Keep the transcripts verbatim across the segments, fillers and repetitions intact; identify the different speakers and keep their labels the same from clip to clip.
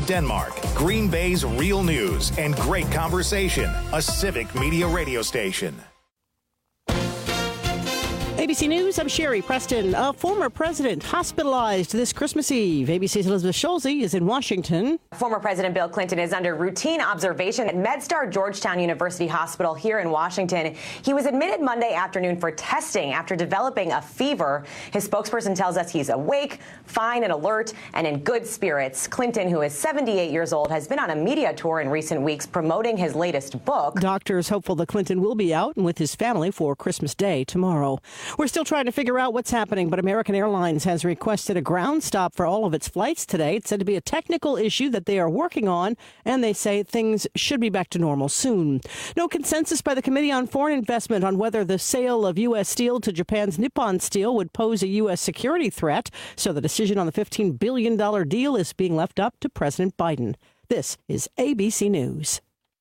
Speaker 1: of Denmark. Green Bay's real news and great conversation. A Civic Media radio station.
Speaker 2: A B C News, I'm Sherry Preston. A former president hospitalized this Christmas Eve. A B C's Elizabeth Schulze is in Washington.
Speaker 3: Former President Bill Clinton is under routine observation at MedStar Georgetown University Hospital here in Washington. He was admitted Monday afternoon for testing after developing a fever. His spokesperson tells us he's awake, fine and alert, and in good spirits. Clinton, who is seventy-eight years old, has been on a media tour in recent weeks promoting his latest book.
Speaker 2: Doctors hopeful that Clinton will be out and with his family for Christmas Day tomorrow. We're still trying to figure out what's happening, but American Airlines has requested a ground stop for all of its flights today. It's said to be a technical issue that they are working on, and they say things should be back to normal soon. No consensus by the Committee on Foreign Investment on whether the sale of U S steel to Japan's Nippon Steel would pose a U S security threat, so the decision on the fifteen billion dollars deal is being left up to President Biden. This is A B C News.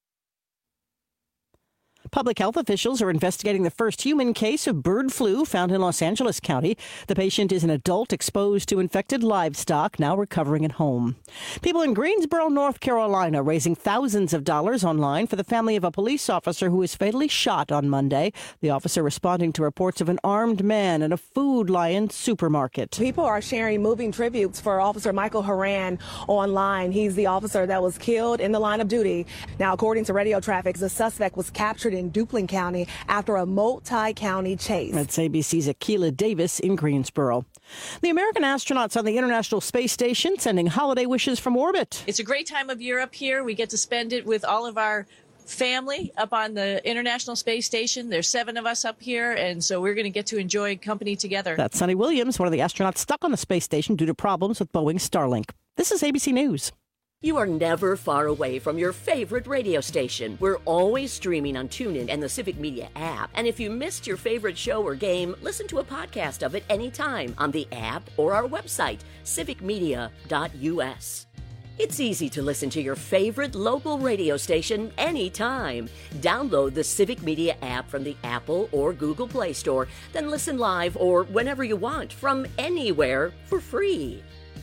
Speaker 2: Public health officials are investigating the first human case of bird flu found in Los Angeles County. The patient is an adult exposed to infected livestock, now recovering at home. People in Greensboro, North Carolina, raising thousands of dollars online for the family of a police officer who was fatally shot on Monday. The officer responding to reports of an armed man at a Food Lion supermarket.
Speaker 4: People are sharing moving tributes for Officer Michael Horan online. He's the officer that was killed in the line of duty. Now, according to radio traffic, the suspect was captured in Duplin County after a multi-county chase.
Speaker 2: That's A B C's Akila Davis in Greensboro. The American astronauts on the International Space Station sending holiday wishes from orbit.
Speaker 5: It's a great time of year up here. We get to spend it with all of our family up on the International Space Station. There's seven of us up here, and so we're going to get to enjoy company together.
Speaker 2: That's Sonny Williams, one of the astronauts stuck on the space station due to problems with Boeing's Starlink. This is A B C News.
Speaker 6: You are never far away from your favorite radio station. We're always streaming on TuneIn and the Civic Media app. And if you missed your favorite show or game, listen to a podcast of it anytime on the app or our website, civic media dot u s. It's easy to listen to your favorite local radio station anytime. Download the Civic Media app from the Apple or Google Play Store, then listen live or whenever you want from anywhere for free.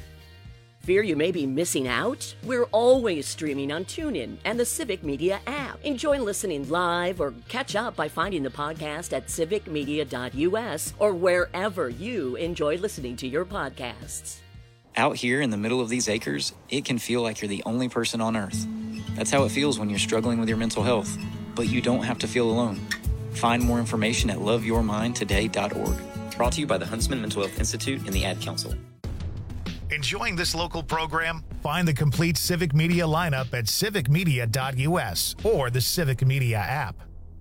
Speaker 6: Fear you may be missing out? We're always streaming on TuneIn and the Civic Media app. Enjoy listening live or catch up by finding the podcast at civic media dot u s or wherever you enjoy listening to your podcasts.
Speaker 7: Out here in the middle of these acres, it can feel like you're the only person on Earth. That's how it feels when you're struggling with your mental health. But you don't have to feel alone. Find more information at love your mind today dot org. Brought to you by the Huntsman Mental Health Institute and the Ad Council.
Speaker 1: Enjoying this local program? Find the complete Civic Media lineup at civic media dot u s or the Civic Media app.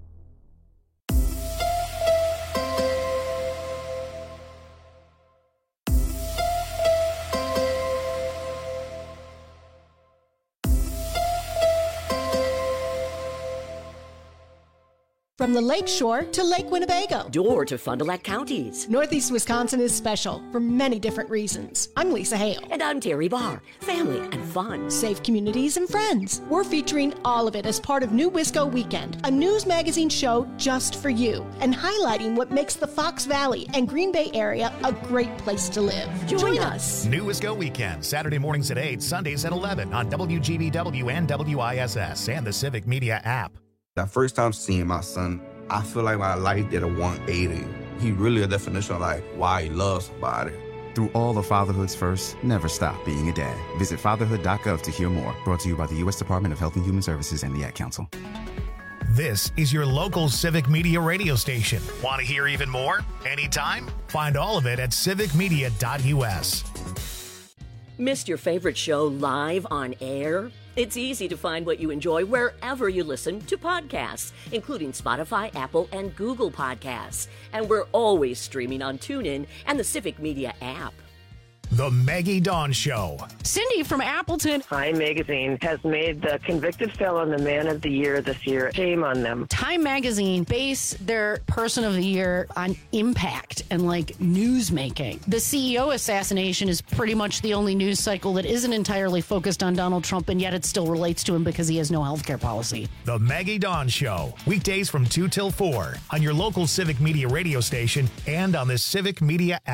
Speaker 8: From the Lake Shore to Lake Winnebago.
Speaker 6: Door to Fond du Lac counties.
Speaker 8: Northeast Wisconsin is special for many different reasons. I'm Lisa Hale.
Speaker 6: And I'm Terry Barr. Family and fun.
Speaker 8: Safe communities and friends. We're featuring all of it as part of New Wisco Weekend, a news magazine show just for you, and highlighting what makes the Fox Valley and Green Bay area a great place to live.
Speaker 6: Join,
Speaker 8: Join
Speaker 6: us.
Speaker 8: us.
Speaker 1: New Wisco Weekend, Saturday mornings at eight, Sundays at eleven on W G B W and W I S S and the Civic Media app.
Speaker 9: That first time seeing my son, I feel like my life did a one eighty. He really a definition of like why he loves somebody.
Speaker 10: Through all of fatherhood's firsts, never stop being a dad. Visit fatherhood dot gov to hear more. Brought to you by the U S Department of Health and Human Services and the Ad Council.
Speaker 1: This is your local Civic Media radio station. Want to hear even more? Anytime? Find all of it at civic media dot u s.
Speaker 6: Missed your favorite show live on air? It's easy to find what you enjoy wherever you listen to podcasts, including Spotify, Apple, and Google Podcasts. And we're always streaming on TuneIn and the Civic Media app.
Speaker 1: The Maggie Dawn Show.
Speaker 11: Cindy from Appleton.
Speaker 12: Time Magazine has made the convicted felon the man of the year this year. Shame on them.
Speaker 11: Time Magazine base their person of the year on impact and like news making. The C E O assassination is pretty much the only news cycle that isn't entirely focused on Donald Trump, and yet it still relates to him because he has no health care policy.
Speaker 1: The Maggie Dawn Show. Weekdays from two till four on your local Civic Media radio station and on the Civic Media app.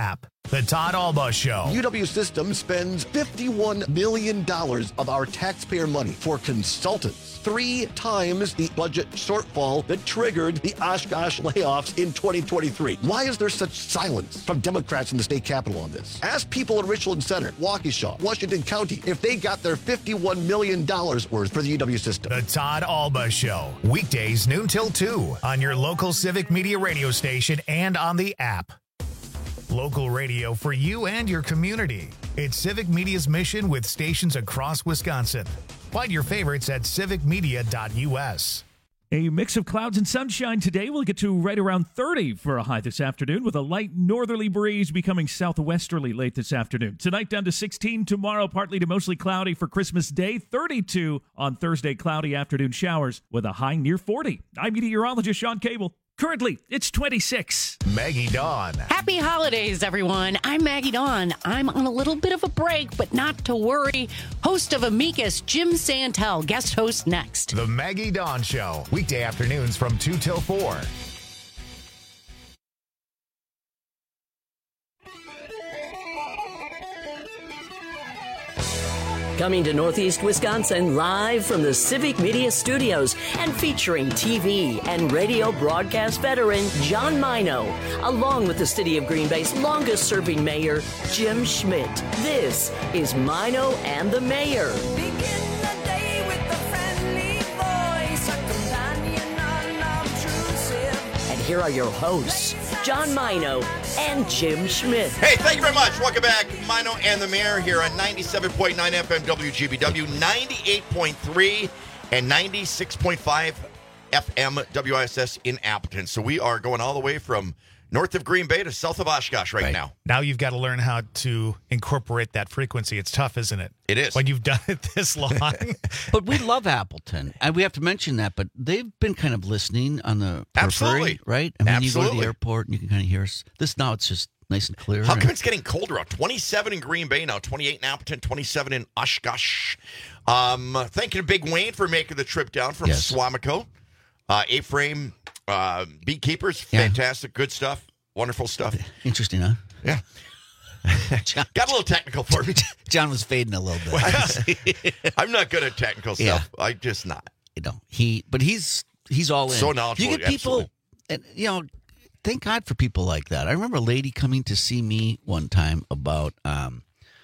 Speaker 1: The Todd Alba Show.
Speaker 13: U W Systems spends fifty-one million dollars of our taxpayer money for consultants, three times the budget shortfall that triggered the Oshkosh layoffs in twenty twenty-three. Why is there such silence from Democrats in the state capitol on this? Ask people in Richland Center, Waukesha, Washington County, if they got their fifty-one million dollars worth for the U W system.
Speaker 1: The Todd Alba Show. Weekdays noon till two on your local Civic Media radio station and on the app. Local radio for you and your community. It's Civic Media's mission with stations across Wisconsin. Find your favorites at civic media dot u s.
Speaker 14: A mix of clouds and sunshine today. We'll get to right around thirty for a high this afternoon, with a light northerly breeze becoming southwesterly late this afternoon. Tonight down to sixteen. Tomorrow partly to mostly cloudy for Christmas Day. thirty-two on Thursday, cloudy afternoon showers with a high near forty. I'm meteorologist Sean Cable. Currently, it's twenty-six.
Speaker 1: Maggie Dawn.
Speaker 11: Happy holidays, everyone. I'm Maggie Dawn. I'm on a little bit of a break, but not to worry. Host of Amicus, Jim Santel, guest host next.
Speaker 1: The Maggie Dawn Show. Weekday afternoons from two till four.
Speaker 6: Coming to Northeast Wisconsin live from the Civic Media Studios and featuring T V and radio broadcast veteran John Mino, along with the city of Green Bay's longest-serving mayor, Jim Schmidt. This is Mino and the Mayor. And here are your hosts, John Mino and Jim Schmidt.
Speaker 15: Hey, thank you very much. Welcome back. Mino and the Mayor here on ninety-seven point nine F M W G B W, ninety-eight point three and ninety-six point five F M W I S S in Appleton. So we are going all the way from north of Green Bay to south of Oshkosh right, right. now.
Speaker 16: Now you've got to learn how to incorporate that frequency. It's tough, isn't it?
Speaker 15: It is.
Speaker 16: When you've done it this long.
Speaker 17: But we love Appleton, and we have to mention that, but they've been kind of listening on the periphery,
Speaker 15: Absolutely.
Speaker 17: right? I mean,
Speaker 15: Absolutely.
Speaker 17: you go to the airport and you can kind of hear us. This now it's just nice and clear.
Speaker 15: How come it's getting colder out? twenty-seven in Green Bay now, twenty-eight in Appleton, twenty-seven in Oshkosh. Um, thank you to Big Wayne for making the trip down from
Speaker 17: Yes.
Speaker 15: Swamico. Uh, A-frame uh, beekeepers, fantastic, good stuff. Wonderful stuff.
Speaker 17: Interesting, huh?
Speaker 15: Yeah.
Speaker 17: John,
Speaker 15: Got a little technical for me.
Speaker 17: John was fading a little bit.
Speaker 15: Well, I'm not good at technical stuff. I just not.
Speaker 17: You know, he, but he's he's all in.
Speaker 15: So knowledgeable,
Speaker 17: You get people,
Speaker 15: absolutely.
Speaker 17: and you know, thank God for people like that. I remember a lady coming to see me one time about um,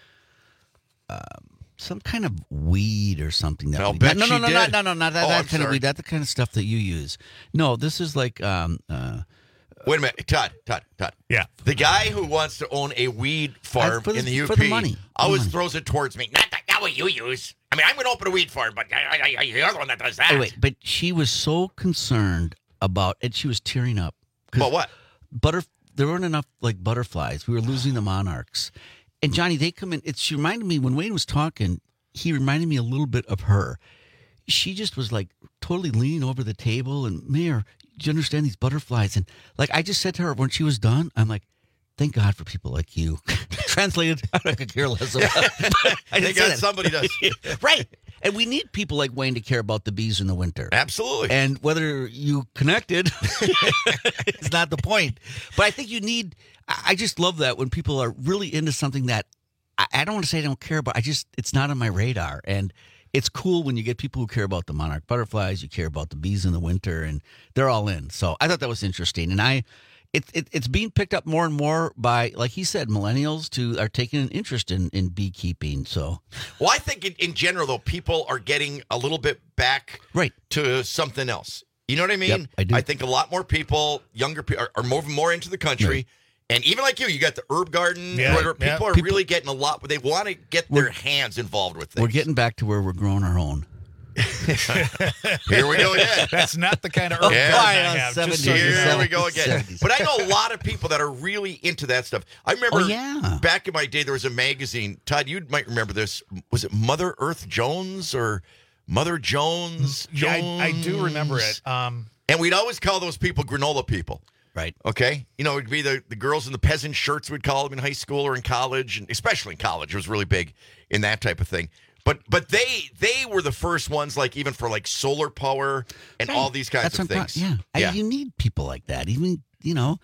Speaker 17: um some kind of weed or something. That
Speaker 15: I'll
Speaker 17: we,
Speaker 15: bet
Speaker 17: no, no,
Speaker 15: she
Speaker 17: no,
Speaker 15: did.
Speaker 17: no, no, no, not that,
Speaker 15: Oh,
Speaker 17: that
Speaker 15: I'm
Speaker 17: kind of
Speaker 15: sorry.
Speaker 17: weed. That's the kind of stuff that you use. No, this is like um. Uh,
Speaker 15: Wait a minute, Todd, Todd, Todd.
Speaker 16: Yeah.
Speaker 15: The guy who wants to own a weed farm
Speaker 17: for the-
Speaker 15: in the U P
Speaker 17: for the money. For the
Speaker 15: always
Speaker 17: money.
Speaker 15: throws it towards me. Not, that, not what you use. I mean, I'm going to open a weed farm, but I, I, I, you're the one that does that.
Speaker 17: Oh, wait, but she was so concerned about, and she was tearing up. 'Cause
Speaker 15: But what?
Speaker 17: Butter. There weren't enough like butterflies. We were losing the monarchs. And Johnny, they come in. It's she reminded me when Wayne was talking. He reminded me a little bit of her. She just was like totally leaning over the table and, Mayor, do you understand these butterflies? And like I just said to her when she was done, I'm like, thank God for people like you. Translated, I could care less about. I
Speaker 15: Thank
Speaker 17: didn't say
Speaker 15: God
Speaker 17: that.
Speaker 15: somebody does.
Speaker 17: Right. And we need people like Wayne to care about the bees in the winter.
Speaker 15: Absolutely.
Speaker 17: And whether you connected is not the point. But I think you need, I I just love that when people are really into something that I, I don't want to say I don't care about. I just, it's not on my radar. And it's cool when you get people who care about the monarch butterflies, you care about the bees in the winter, and they're all in. So I thought that was interesting. And I, it, it, it's being picked up more and more by, like he said, millennials to are taking an interest in, in beekeeping. So,
Speaker 15: Well, I think in, in general, though, people are getting a little bit back
Speaker 17: right.
Speaker 15: to something else. You know what I mean?
Speaker 17: Yep, I do.
Speaker 15: I think a lot more people, younger people, are, are moving more into the country.
Speaker 17: Right.
Speaker 15: And even like you, you got the herb garden.
Speaker 16: Yeah,
Speaker 15: where people
Speaker 16: yeah.
Speaker 15: are
Speaker 17: People-
Speaker 15: really getting a lot, but they want to get their hands involved with things.
Speaker 17: we're getting back to where we're growing our own.
Speaker 15: Here we go again.
Speaker 16: That's not the kind of herb
Speaker 15: Yeah.
Speaker 16: garden I
Speaker 17: Yeah,
Speaker 16: have.
Speaker 17: seventies.
Speaker 16: Just so you
Speaker 15: Here
Speaker 16: know.
Speaker 15: we go again.
Speaker 17: seventies.
Speaker 15: But I know a lot of people that are really into that stuff. I remember
Speaker 17: Oh, yeah.
Speaker 15: back in my day, there was a magazine. Todd, you might remember this. Was it Mother Earth Jones or Mother Jones?
Speaker 16: Yeah, I, I do
Speaker 15: Jones?
Speaker 16: remember it. Um,
Speaker 15: And we'd always call those people granola people.
Speaker 17: Right.
Speaker 15: Okay? You know, it'd be the, the girls in the peasant shirts, we'd call them in high school or in college, and especially in college. It was really big in that type of thing. But but they they were the first ones, like even for like solar power and
Speaker 17: Right.
Speaker 15: all these kinds
Speaker 17: That's
Speaker 15: of
Speaker 17: what I'm
Speaker 15: things.
Speaker 17: talking- Yeah.
Speaker 15: yeah.
Speaker 17: I, you need people like that. Even, you know,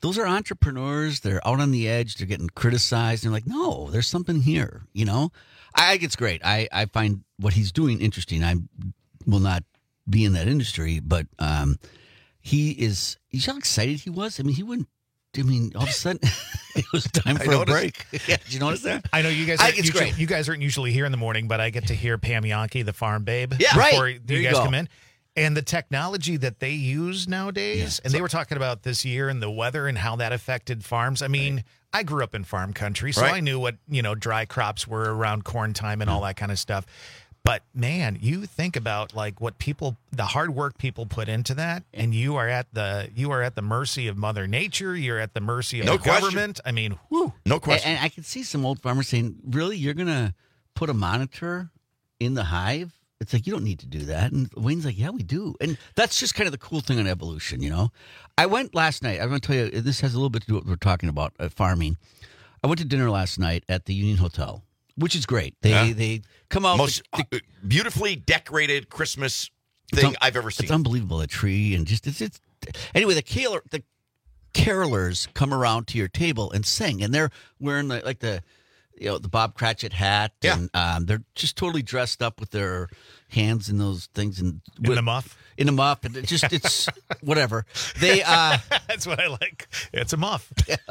Speaker 17: those are entrepreneurs. They're out on the edge. They're getting criticized. And like, no, there's something here, you know? I think it's great. I, I find what he's doing interesting. I will not be in that industry, but um, he is, you see how excited he was? I mean, he wouldn't, I mean, all of a sudden, it was time for a break. Yeah, did you notice that?
Speaker 16: I know you guys.
Speaker 17: I
Speaker 16: Aren't
Speaker 17: think it's
Speaker 16: usually,
Speaker 17: great.
Speaker 16: You guys aren't usually here in the morning, but I get to hear Pam Yankee, the farm babe,
Speaker 17: Yeah.
Speaker 16: before
Speaker 17: Right.
Speaker 16: you
Speaker 17: There you
Speaker 16: guys
Speaker 17: go.
Speaker 16: come in. And the technology that they use nowadays, and they were talking about this year and the weather and how that affected farms. I mean, I grew up in farm country, so
Speaker 15: Right.
Speaker 16: I knew what, you know, dry crops were around corn time and all that kind of stuff. But man, you think about like what people, the hard work people put into that, and you are at the you are at the mercy of Mother Nature. You're at the mercy of
Speaker 15: No
Speaker 16: the
Speaker 15: question.
Speaker 16: government. I mean, whew.
Speaker 15: No question.
Speaker 17: And, and I can see some old farmers saying, really, you're going to put a monitor in the hive? It's like, you don't need to do that. And Wayne's like, yeah, we do. And that's just kind of the cool thing on evolution, you know? I went last night. I'm going to tell you, this has a little bit to do with what we're talking about, uh, farming. I went to dinner last night at the Union Hotel, which is great. They
Speaker 15: Yeah.
Speaker 17: they come out.
Speaker 15: Most
Speaker 17: the-
Speaker 15: uh, beautifully decorated Christmas
Speaker 17: It's
Speaker 15: thing
Speaker 17: un-
Speaker 15: I've ever seen.
Speaker 17: It's unbelievable. A tree and just it's, it's anyway. The caroler, the carolers come around to your table and sing, and they're wearing the, like the you know the Bob Cratchit hat,
Speaker 15: Yeah.
Speaker 17: and um, they're just totally dressed up with their hands in those things and
Speaker 16: In the muff?
Speaker 17: in the muff, and it just it's whatever they. uh
Speaker 16: That's what I like. It's a muff.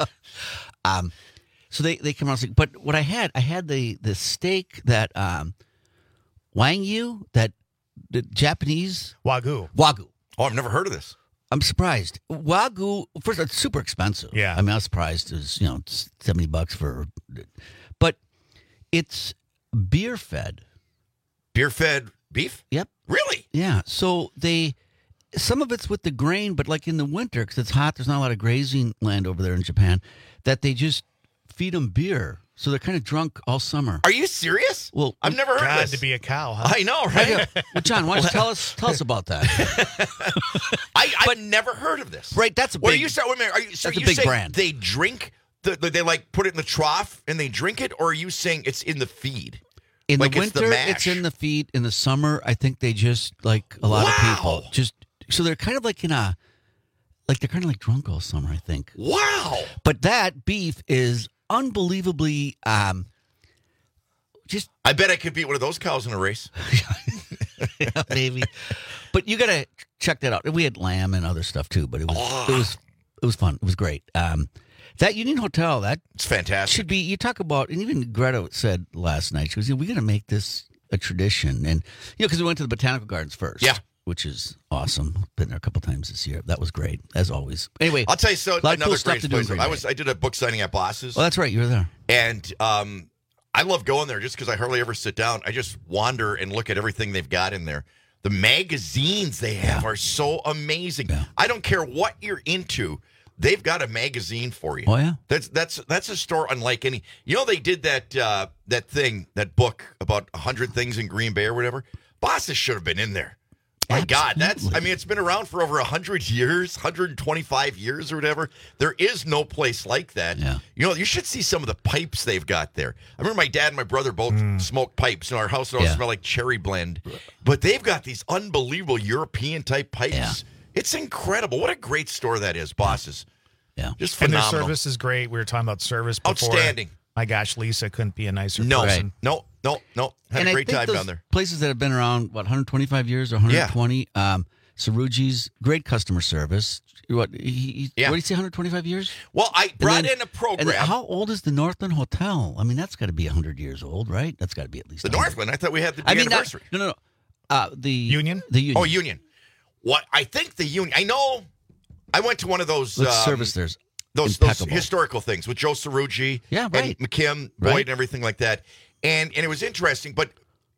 Speaker 17: Um, so they, they come around. and sing. But what I had, I had the the steak that um, Wagyu, that the Japanese
Speaker 16: Wagyu.
Speaker 17: Wagyu.
Speaker 15: Oh, I've never heard of this.
Speaker 17: I'm surprised. Wagyu, first, it's super expensive.
Speaker 16: Yeah.
Speaker 17: I mean, I was surprised. It's, you know, it's seventy bucks for, but it's beer fed.
Speaker 15: Beer fed beef?
Speaker 17: Yep.
Speaker 15: Really?
Speaker 17: Yeah. So they, some of it's with the grain, but like in the winter, because it's hot, there's not a lot of grazing land over there in Japan, that they just feed them beer. So they're kind of drunk all summer.
Speaker 15: Are you serious?
Speaker 17: Well,
Speaker 15: I've never heard
Speaker 16: God,
Speaker 15: of this.
Speaker 16: to be a cow, huh?
Speaker 15: I know, right?
Speaker 17: Well, John, why don't you tell us tell us about that?
Speaker 15: I, I've never heard of this.
Speaker 17: Right, that's a
Speaker 15: What
Speaker 17: big.
Speaker 15: are you saying? Wait a minute. Are you, so
Speaker 17: that's a
Speaker 15: you
Speaker 17: big
Speaker 15: saying
Speaker 17: brand.
Speaker 15: They drink, the, they like put it in the trough and they drink it, or are you saying it's in the feed?
Speaker 17: In
Speaker 15: like
Speaker 17: the
Speaker 15: it's the
Speaker 17: winter,
Speaker 15: mash.
Speaker 17: it's in the feed. In the summer, I think they just like a lot
Speaker 15: Wow.
Speaker 17: of people just so they're kind of like in a like they're kind of like drunk all summer. I think.
Speaker 15: Wow.
Speaker 17: But that beef is unbelievably um just
Speaker 15: I bet I could beat one of those cows in a race.
Speaker 17: maybe. But you got to check that out. We had lamb and other stuff too, but it was it was it was fun. It was great. Um That Union Hotel, that
Speaker 15: It's fantastic.
Speaker 17: should be, you talk about, and even Greta said last night, she was, you know, we got to make this a tradition. And, you know, because we went to the Botanical Gardens first.
Speaker 15: Yeah.
Speaker 17: Which is awesome. Been there a couple times this year. That was great, as always. Anyway.
Speaker 15: I'll tell you, so
Speaker 17: a lot of
Speaker 15: another
Speaker 17: cool stuff
Speaker 15: great
Speaker 17: to do in
Speaker 15: place.
Speaker 17: Green
Speaker 15: I
Speaker 17: Bay.
Speaker 15: was I did a book signing at Boss's.
Speaker 17: Oh, that's right. You were there.
Speaker 15: And um, I love going there just because I hardly ever sit down. I just wander and look at everything they've got in there. The magazines they have are so amazing.
Speaker 17: Yeah.
Speaker 15: I don't care what you're into. They've got a magazine for you.
Speaker 17: Oh, yeah?
Speaker 15: That's that's that's a store unlike any. You know, they did that uh, that thing, that book about one hundred things in Green Bay or whatever. Bosses should have been in there. My God, that's, I mean, it's been around for over one hundred years, one hundred twenty-five years or whatever. There is no place like that.
Speaker 17: Yeah.
Speaker 15: You know, you should see some of the pipes they've got there. I remember my dad and my brother both smoked pipes. In our house, it always
Speaker 17: Yeah.
Speaker 15: smelled like cherry blend. But they've got these unbelievable European-type pipes.
Speaker 17: Yeah.
Speaker 15: It's incredible. What a great store that is, Bosses.
Speaker 17: Yeah.
Speaker 15: Just
Speaker 16: And their
Speaker 15: phenomenal.
Speaker 16: service is great. We were talking about service before.
Speaker 15: Outstanding.
Speaker 16: My gosh, Lisa couldn't be a nicer
Speaker 15: No,
Speaker 16: person.
Speaker 15: no, no, no. Had
Speaker 17: and
Speaker 15: a
Speaker 17: I
Speaker 15: great
Speaker 17: think
Speaker 15: time
Speaker 17: those
Speaker 15: down there.
Speaker 17: places that have been around, what, one hundred twenty-five years or one hundred twenty? Um, Saruji's, great customer service. What, he, he,
Speaker 15: Yeah.
Speaker 17: what did he say, one hundred twenty-five years?
Speaker 15: Well, I
Speaker 17: And
Speaker 15: brought
Speaker 17: then-
Speaker 15: in a program.
Speaker 17: And then how old is the Northland Hotel? I mean, that's got to be one hundred years old, right? That's got to be at least
Speaker 15: the
Speaker 17: one hundred.
Speaker 15: Northland. I thought we had the
Speaker 17: I mean, not,
Speaker 15: anniversary.
Speaker 17: no, no, no. Uh, the
Speaker 16: Union?
Speaker 17: The Union.
Speaker 15: Oh, Union. What I think the Union. I know. I went to one of those
Speaker 17: Look,
Speaker 15: um,
Speaker 17: service there's
Speaker 15: those, those
Speaker 17: impeccable.
Speaker 15: historical things with Joe Sarugi,
Speaker 17: Yeah, right.
Speaker 15: and McKim, Boyd,
Speaker 17: Right.
Speaker 15: and everything like that. And and it was interesting. But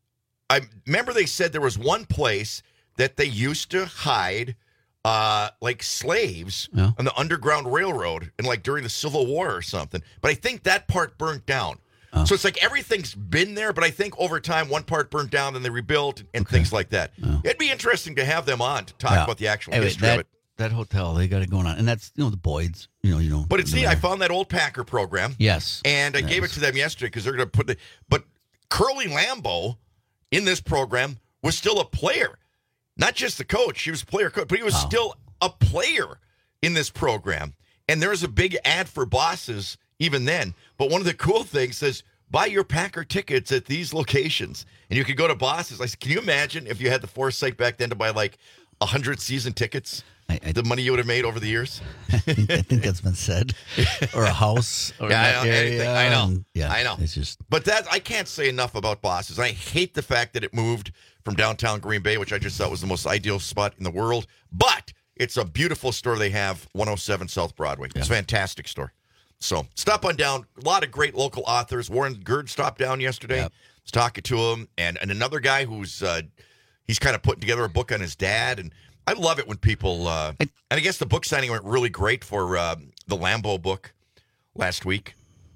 Speaker 15: I remember they said there was one place that they used to hide uh, like slaves
Speaker 17: Yeah.
Speaker 15: on the Underground Railroad, and like during the Civil War or something. But I think that part burnt down.
Speaker 17: Oh.
Speaker 15: So it's like everything's been there, but I think over time one part burnt down, then they rebuilt and things like that.
Speaker 17: Oh.
Speaker 15: It'd be interesting to have them on to talk
Speaker 17: Yeah.
Speaker 15: about the actual
Speaker 17: Anyway,
Speaker 15: history
Speaker 17: that,
Speaker 15: of it.
Speaker 17: that hotel, they got it going on. And that's, you know, the Boyds, you know, you know.
Speaker 15: But it's
Speaker 17: they're
Speaker 15: neat. I
Speaker 17: there.
Speaker 15: found that old Packer program.
Speaker 17: Yes.
Speaker 15: And I
Speaker 17: Yes.
Speaker 15: gave it to them yesterday because they're going to put the. But Curly Lambeau in this program was still a player, not just the coach. He was player coach, but he was
Speaker 17: Wow.
Speaker 15: still a player in this program. And there's a big ad for Bosses even then. But one of the cool things says, buy your Packer tickets at these locations. And you could go to Bosses. I said, can you imagine if you had the foresight back then to buy like one hundred season tickets?
Speaker 17: I, I,
Speaker 15: the money you would have made over the years?
Speaker 17: I think, I think that's been said. Or a house. Or
Speaker 15: yeah,
Speaker 17: that
Speaker 15: I know.
Speaker 17: area.
Speaker 15: Anything. I know.
Speaker 17: And, yeah,
Speaker 15: I know.
Speaker 17: It's just.
Speaker 15: But that I can't say enough about Bosses. I hate the fact that it moved from downtown Green Bay, which I just thought was the most ideal spot in the world. But it's a beautiful store they have, one oh seven South Broadway. It's a fantastic store. So stop on down. A lot of great local authors. Warren Gerd stopped down yesterday. Yep. I was talking to him. And, and another guy who's, uh, he's kind of putting together a book on his dad. And I love it when people, uh, and I guess the book signing went really great for uh, the Lambeau book last week.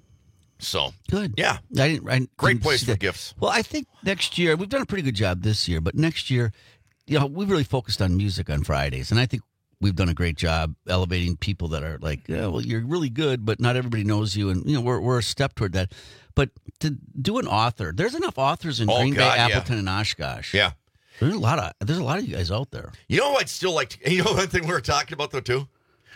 Speaker 15: So
Speaker 17: good.
Speaker 15: Yeah.
Speaker 17: I didn't, I
Speaker 15: great
Speaker 17: didn't
Speaker 15: place
Speaker 17: see
Speaker 15: for
Speaker 17: that.
Speaker 15: gifts.
Speaker 17: Well, I think next year, we've done a pretty good job this year, but next year, you know, we really focused on music on Fridays. And I think we've done a great job elevating people that are like, yeah, well, you're really good, but not everybody knows you. And, you know, we're, we're a step toward that. But to do an author, there's enough authors in
Speaker 15: Oh,
Speaker 17: Green
Speaker 15: God,
Speaker 17: Bay,
Speaker 15: yeah.
Speaker 17: Appleton, and Oshkosh.
Speaker 15: Yeah.
Speaker 17: There's a lot of there's a lot of you guys out there.
Speaker 15: You know what I'd still like to, you know one thing we were talking about, though, too?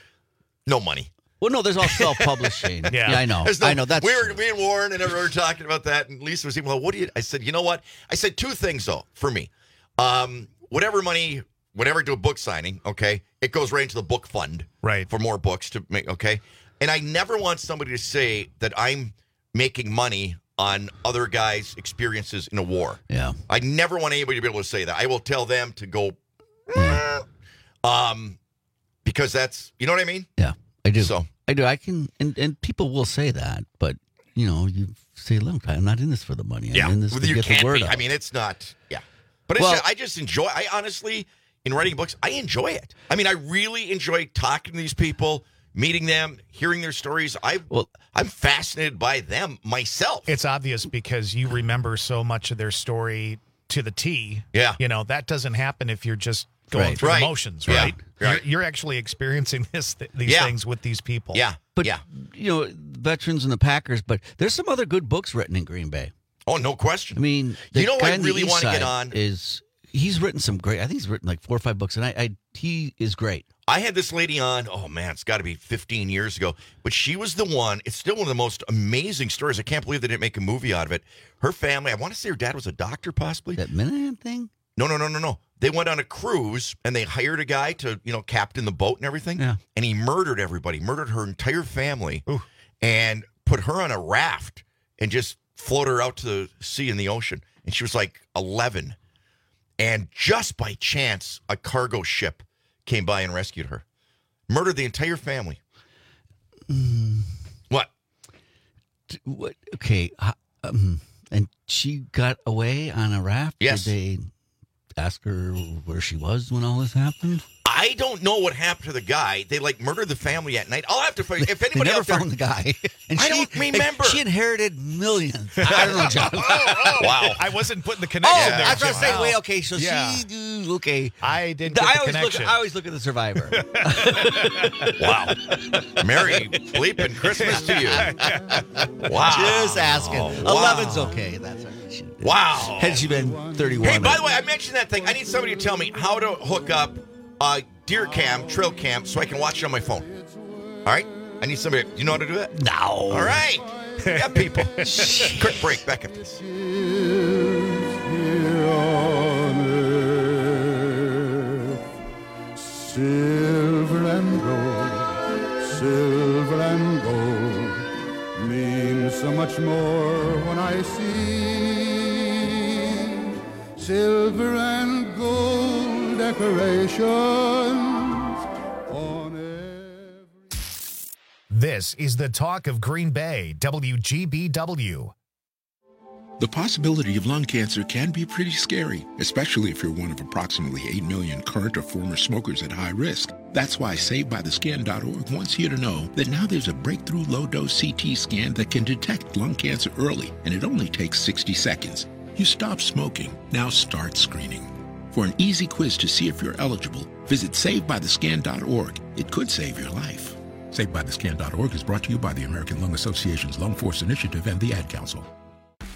Speaker 15: No money.
Speaker 17: Well, no, there's all self-publishing. yeah. yeah, I know.
Speaker 15: There's no-
Speaker 17: I know. That's
Speaker 15: we were me and Warren and everyone were talking about that, and Lisa was even like, "What do you?" I said, "You know what?" I said two things though for me. Um, whatever money, whenever I do a book signing, okay, it goes right into the book fund,
Speaker 16: right,
Speaker 15: for more books to make. Okay, and I never want somebody to say that I'm making money on other guys' experiences in a war.
Speaker 17: Yeah,
Speaker 15: I never want anybody to be able to say that. I will tell them to go, "Eh," um, because that's you know what I mean.
Speaker 17: Yeah, I do.
Speaker 15: So.
Speaker 17: I do. I can, and, and people will say that, but you know, you say, "Look, I'm not in this for the money. I'm
Speaker 15: Yeah,
Speaker 17: in this
Speaker 15: well,
Speaker 17: to
Speaker 15: you
Speaker 17: get
Speaker 15: can't
Speaker 17: the word
Speaker 15: be.
Speaker 17: out."
Speaker 15: I mean, it's not. Yeah, but it's
Speaker 17: Well-
Speaker 15: just, I just enjoy. I honestly, in writing books, I enjoy it. I mean, I really enjoy talking to these people, meeting them, hearing their stories. I well, I'm fascinated by them myself.
Speaker 16: It's obvious because you remember so much of their story to the T.
Speaker 15: Yeah.
Speaker 16: You know, that doesn't happen if you're just going
Speaker 17: Right.
Speaker 16: through
Speaker 15: Right.
Speaker 16: the motions,
Speaker 15: Yeah.
Speaker 16: right?
Speaker 15: Right.
Speaker 16: You're, you're actually experiencing this th- these
Speaker 15: Yeah.
Speaker 16: things with these people.
Speaker 15: Yeah,
Speaker 17: but
Speaker 15: yeah.
Speaker 17: you know, veterans and the Packers. But there's some other good books written in Green Bay.
Speaker 15: Oh, no question.
Speaker 17: I mean,
Speaker 15: You
Speaker 17: the
Speaker 15: know,
Speaker 17: guy
Speaker 15: I
Speaker 17: on the
Speaker 15: really
Speaker 17: east
Speaker 15: wanna get
Speaker 17: side
Speaker 15: on-
Speaker 17: Is he's written some great? I think he's written like four or five books, and I, I he is great.
Speaker 15: I had this lady on, oh man, it's got to be fifteen years ago, but she was the one. It's still one of the most amazing stories. I can't believe they didn't make a movie out of it. Her family, I want to say her dad was a doctor, possibly.
Speaker 17: That Minahan thing?
Speaker 15: No, no, no, no, no. They went on a cruise and they hired a guy to, you know, captain the boat and everything.
Speaker 17: Yeah.
Speaker 15: And he murdered everybody, murdered her entire family, and put her on a raft and just floated her out to the sea in the ocean. And she was like eleven. And just by chance, a cargo ship came by and rescued her. Murdered the entire family. What?
Speaker 17: D- What? Okay. h- Um, and she got away on a raft.
Speaker 15: Yes.
Speaker 17: Did they ask her where she was when all this happened?
Speaker 15: I don't know what happened to the guy. They like murdered the family at night. I'll have to find if
Speaker 17: They
Speaker 15: anybody
Speaker 17: never
Speaker 15: out there-
Speaker 17: found the guy. And
Speaker 15: I
Speaker 17: she,
Speaker 15: don't remember.
Speaker 17: She inherited millions. I don't know, John.
Speaker 15: Wow.
Speaker 16: I wasn't putting the
Speaker 17: Oh,
Speaker 16: connection there.
Speaker 17: I was going to say,
Speaker 16: Wow.
Speaker 17: wait, okay, so
Speaker 16: Yeah.
Speaker 17: she, uh, okay.
Speaker 16: I didn't get
Speaker 17: I
Speaker 16: the
Speaker 17: always look.
Speaker 16: connection.
Speaker 17: I always look at the survivor.
Speaker 15: Wow. Merry bleeping Christmas to you. Wow.
Speaker 17: Just asking.
Speaker 15: Wow.
Speaker 17: Eleven's okay. That's all right. She-
Speaker 15: Wow.
Speaker 17: Had she been thirty-one?
Speaker 15: Hey, by the way, I mentioned that thing. I need somebody to tell me how to hook up uh, Deer Cam, Trail Cam, so I can watch it on my phone. All right? I need somebody. Do you know how to do that?
Speaker 17: No.
Speaker 15: All right. Yeah, people. Quick break. Back at this.
Speaker 18: Silver and gold, silver and gold, means so much more when I see silver and gold decorations on every.
Speaker 1: This is the talk of Green Bay, W G B W.
Speaker 19: The possibility of lung cancer can be pretty scary, especially if you're one of approximately eight million current or former smokers at high risk. That's why Saved By The Scan dot org wants you to know that now there's a breakthrough low-dose C T scan that can detect lung cancer early, and it only takes sixty seconds. You stop smoking, now start screening. For an easy quiz to see if you're eligible, visit Saved By The Scan dot org. It could save your life. Saved By The Scan dot org is brought to you by the American Lung Association's Lung Force Initiative and the Ad Council.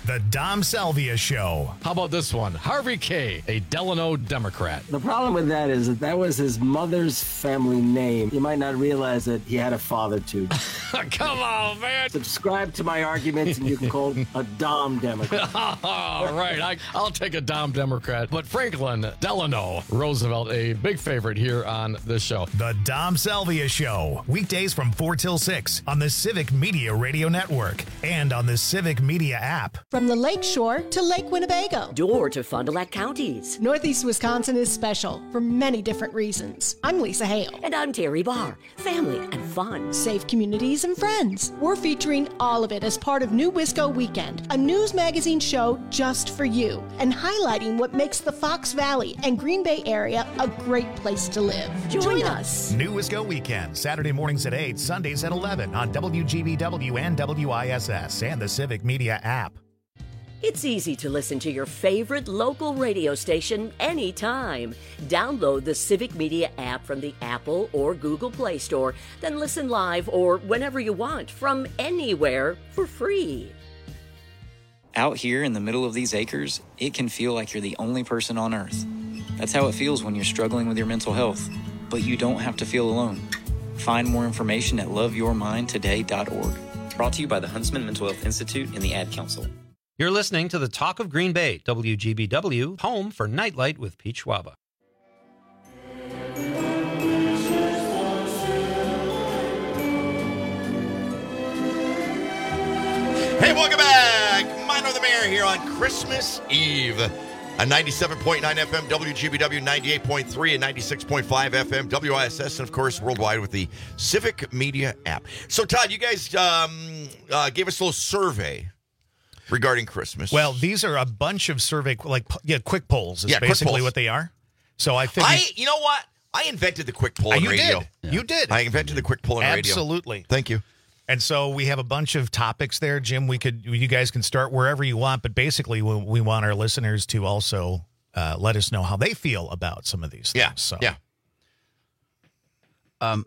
Speaker 1: The Dom Salvia Show.
Speaker 20: How about this one? Harvey K., a Delano Democrat.
Speaker 21: The problem with that is that that was his mother's family name. You might not realize that he had a father, too.
Speaker 20: Come on, man.
Speaker 21: Subscribe to my arguments, and you can call a Dom Democrat.
Speaker 20: All right, I, I'll take a Dom Democrat. But Franklin Delano Roosevelt, a big favorite here on this show.
Speaker 1: The Dom Salvia Show. Weekdays from four till six on the Civic Media Radio Network and on the Civic Media app.
Speaker 8: From the Lake Shore to Lake Winnebago.
Speaker 6: Door to Fond du Lac counties.
Speaker 8: Northeast Wisconsin is special for many different reasons. I'm Lisa Hale.
Speaker 6: And I'm Terry Barr. Family and fun.
Speaker 8: Safe communities and friends. We're featuring all of it as part of New Wisco Weekend, a news magazine show just for you, and highlighting what makes the Fox Valley and Green Bay area a great place to live.
Speaker 6: Join,
Speaker 8: Join
Speaker 6: us.
Speaker 8: us.
Speaker 1: New Wisco Weekend, Saturday mornings at eight, Sundays at eleven on W G B W and W I S S and the Civic Media app.
Speaker 6: It's easy to listen to your favorite local radio station anytime. Download the Civic Media app from the Apple or Google Play Store, then listen live or whenever you want from anywhere for free.
Speaker 7: Out here in the middle of these acres, it can feel like you're the only person on earth. That's how it feels when you're struggling with your mental health. But you don't have to feel alone. Find more information at love your mind today dot org. Brought to you by the Huntsman Mental Health Institute and the Ad Council.
Speaker 22: You're listening to the Talk of Green Bay, W G B W, home for Nightlight with Pete Schwaba.
Speaker 15: Hey, welcome back. Mino the Mayor here on Christmas Eve. A ninety-seven point nine F M W G B W, ninety-eight point three and ninety-six point five F M W I S S, and of course worldwide with the Civic Media app. So, Todd, you guys um, uh, gave us a little survey regarding Christmas.
Speaker 16: Well, these are a bunch of survey, like, yeah, quick polls is
Speaker 15: Yeah, quick
Speaker 16: basically
Speaker 15: polls.
Speaker 16: what they are. So I think
Speaker 15: I, you know what? I invented the quick poll
Speaker 16: Uh,
Speaker 15: in
Speaker 16: you
Speaker 15: radio.
Speaker 16: did. You did.
Speaker 15: I invented the quick poll in radio.
Speaker 16: Absolutely.
Speaker 15: Thank you.
Speaker 16: And so we have a bunch of topics there, Jim. We could, you guys can start wherever you want, but basically we, we want our listeners to also uh, let us know how they feel about some of these things.
Speaker 15: Yeah.
Speaker 16: So.
Speaker 15: Yeah.
Speaker 17: Um,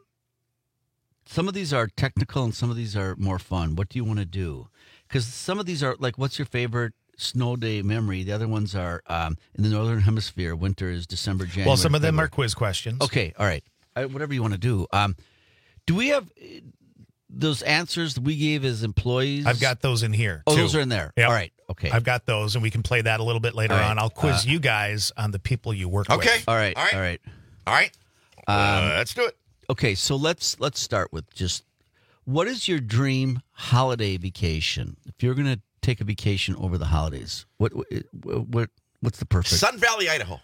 Speaker 17: some of these are technical and some of these are more fun. What do you want to do? Because some of these are like, what's your favorite snow day memory? The other ones are um, in the Northern Hemisphere. Winter is December, January.
Speaker 16: Well, some of them
Speaker 17: February.
Speaker 16: are quiz questions.
Speaker 17: Okay. All right. Uh, whatever you want to do. Um, do we have uh, those answers that we gave as employees?
Speaker 16: I've got those in here.
Speaker 17: Oh,
Speaker 16: too.
Speaker 17: those are in there.
Speaker 16: Yep.
Speaker 17: All right. Okay.
Speaker 16: I've got those, and we can play that a little bit later
Speaker 17: All right.
Speaker 16: on. I'll quiz
Speaker 17: Uh,
Speaker 16: you guys on the people you work
Speaker 15: Okay.
Speaker 16: with.
Speaker 17: All right.
Speaker 15: All right.
Speaker 17: All right.
Speaker 15: All right.
Speaker 17: Um,
Speaker 15: Uh, let's do it.
Speaker 17: Okay, so let's let's start with just what is your dream holiday vacation? If you're going to take a vacation over the holidays, what what, what what's the perfect
Speaker 15: Sun Valley, Idaho.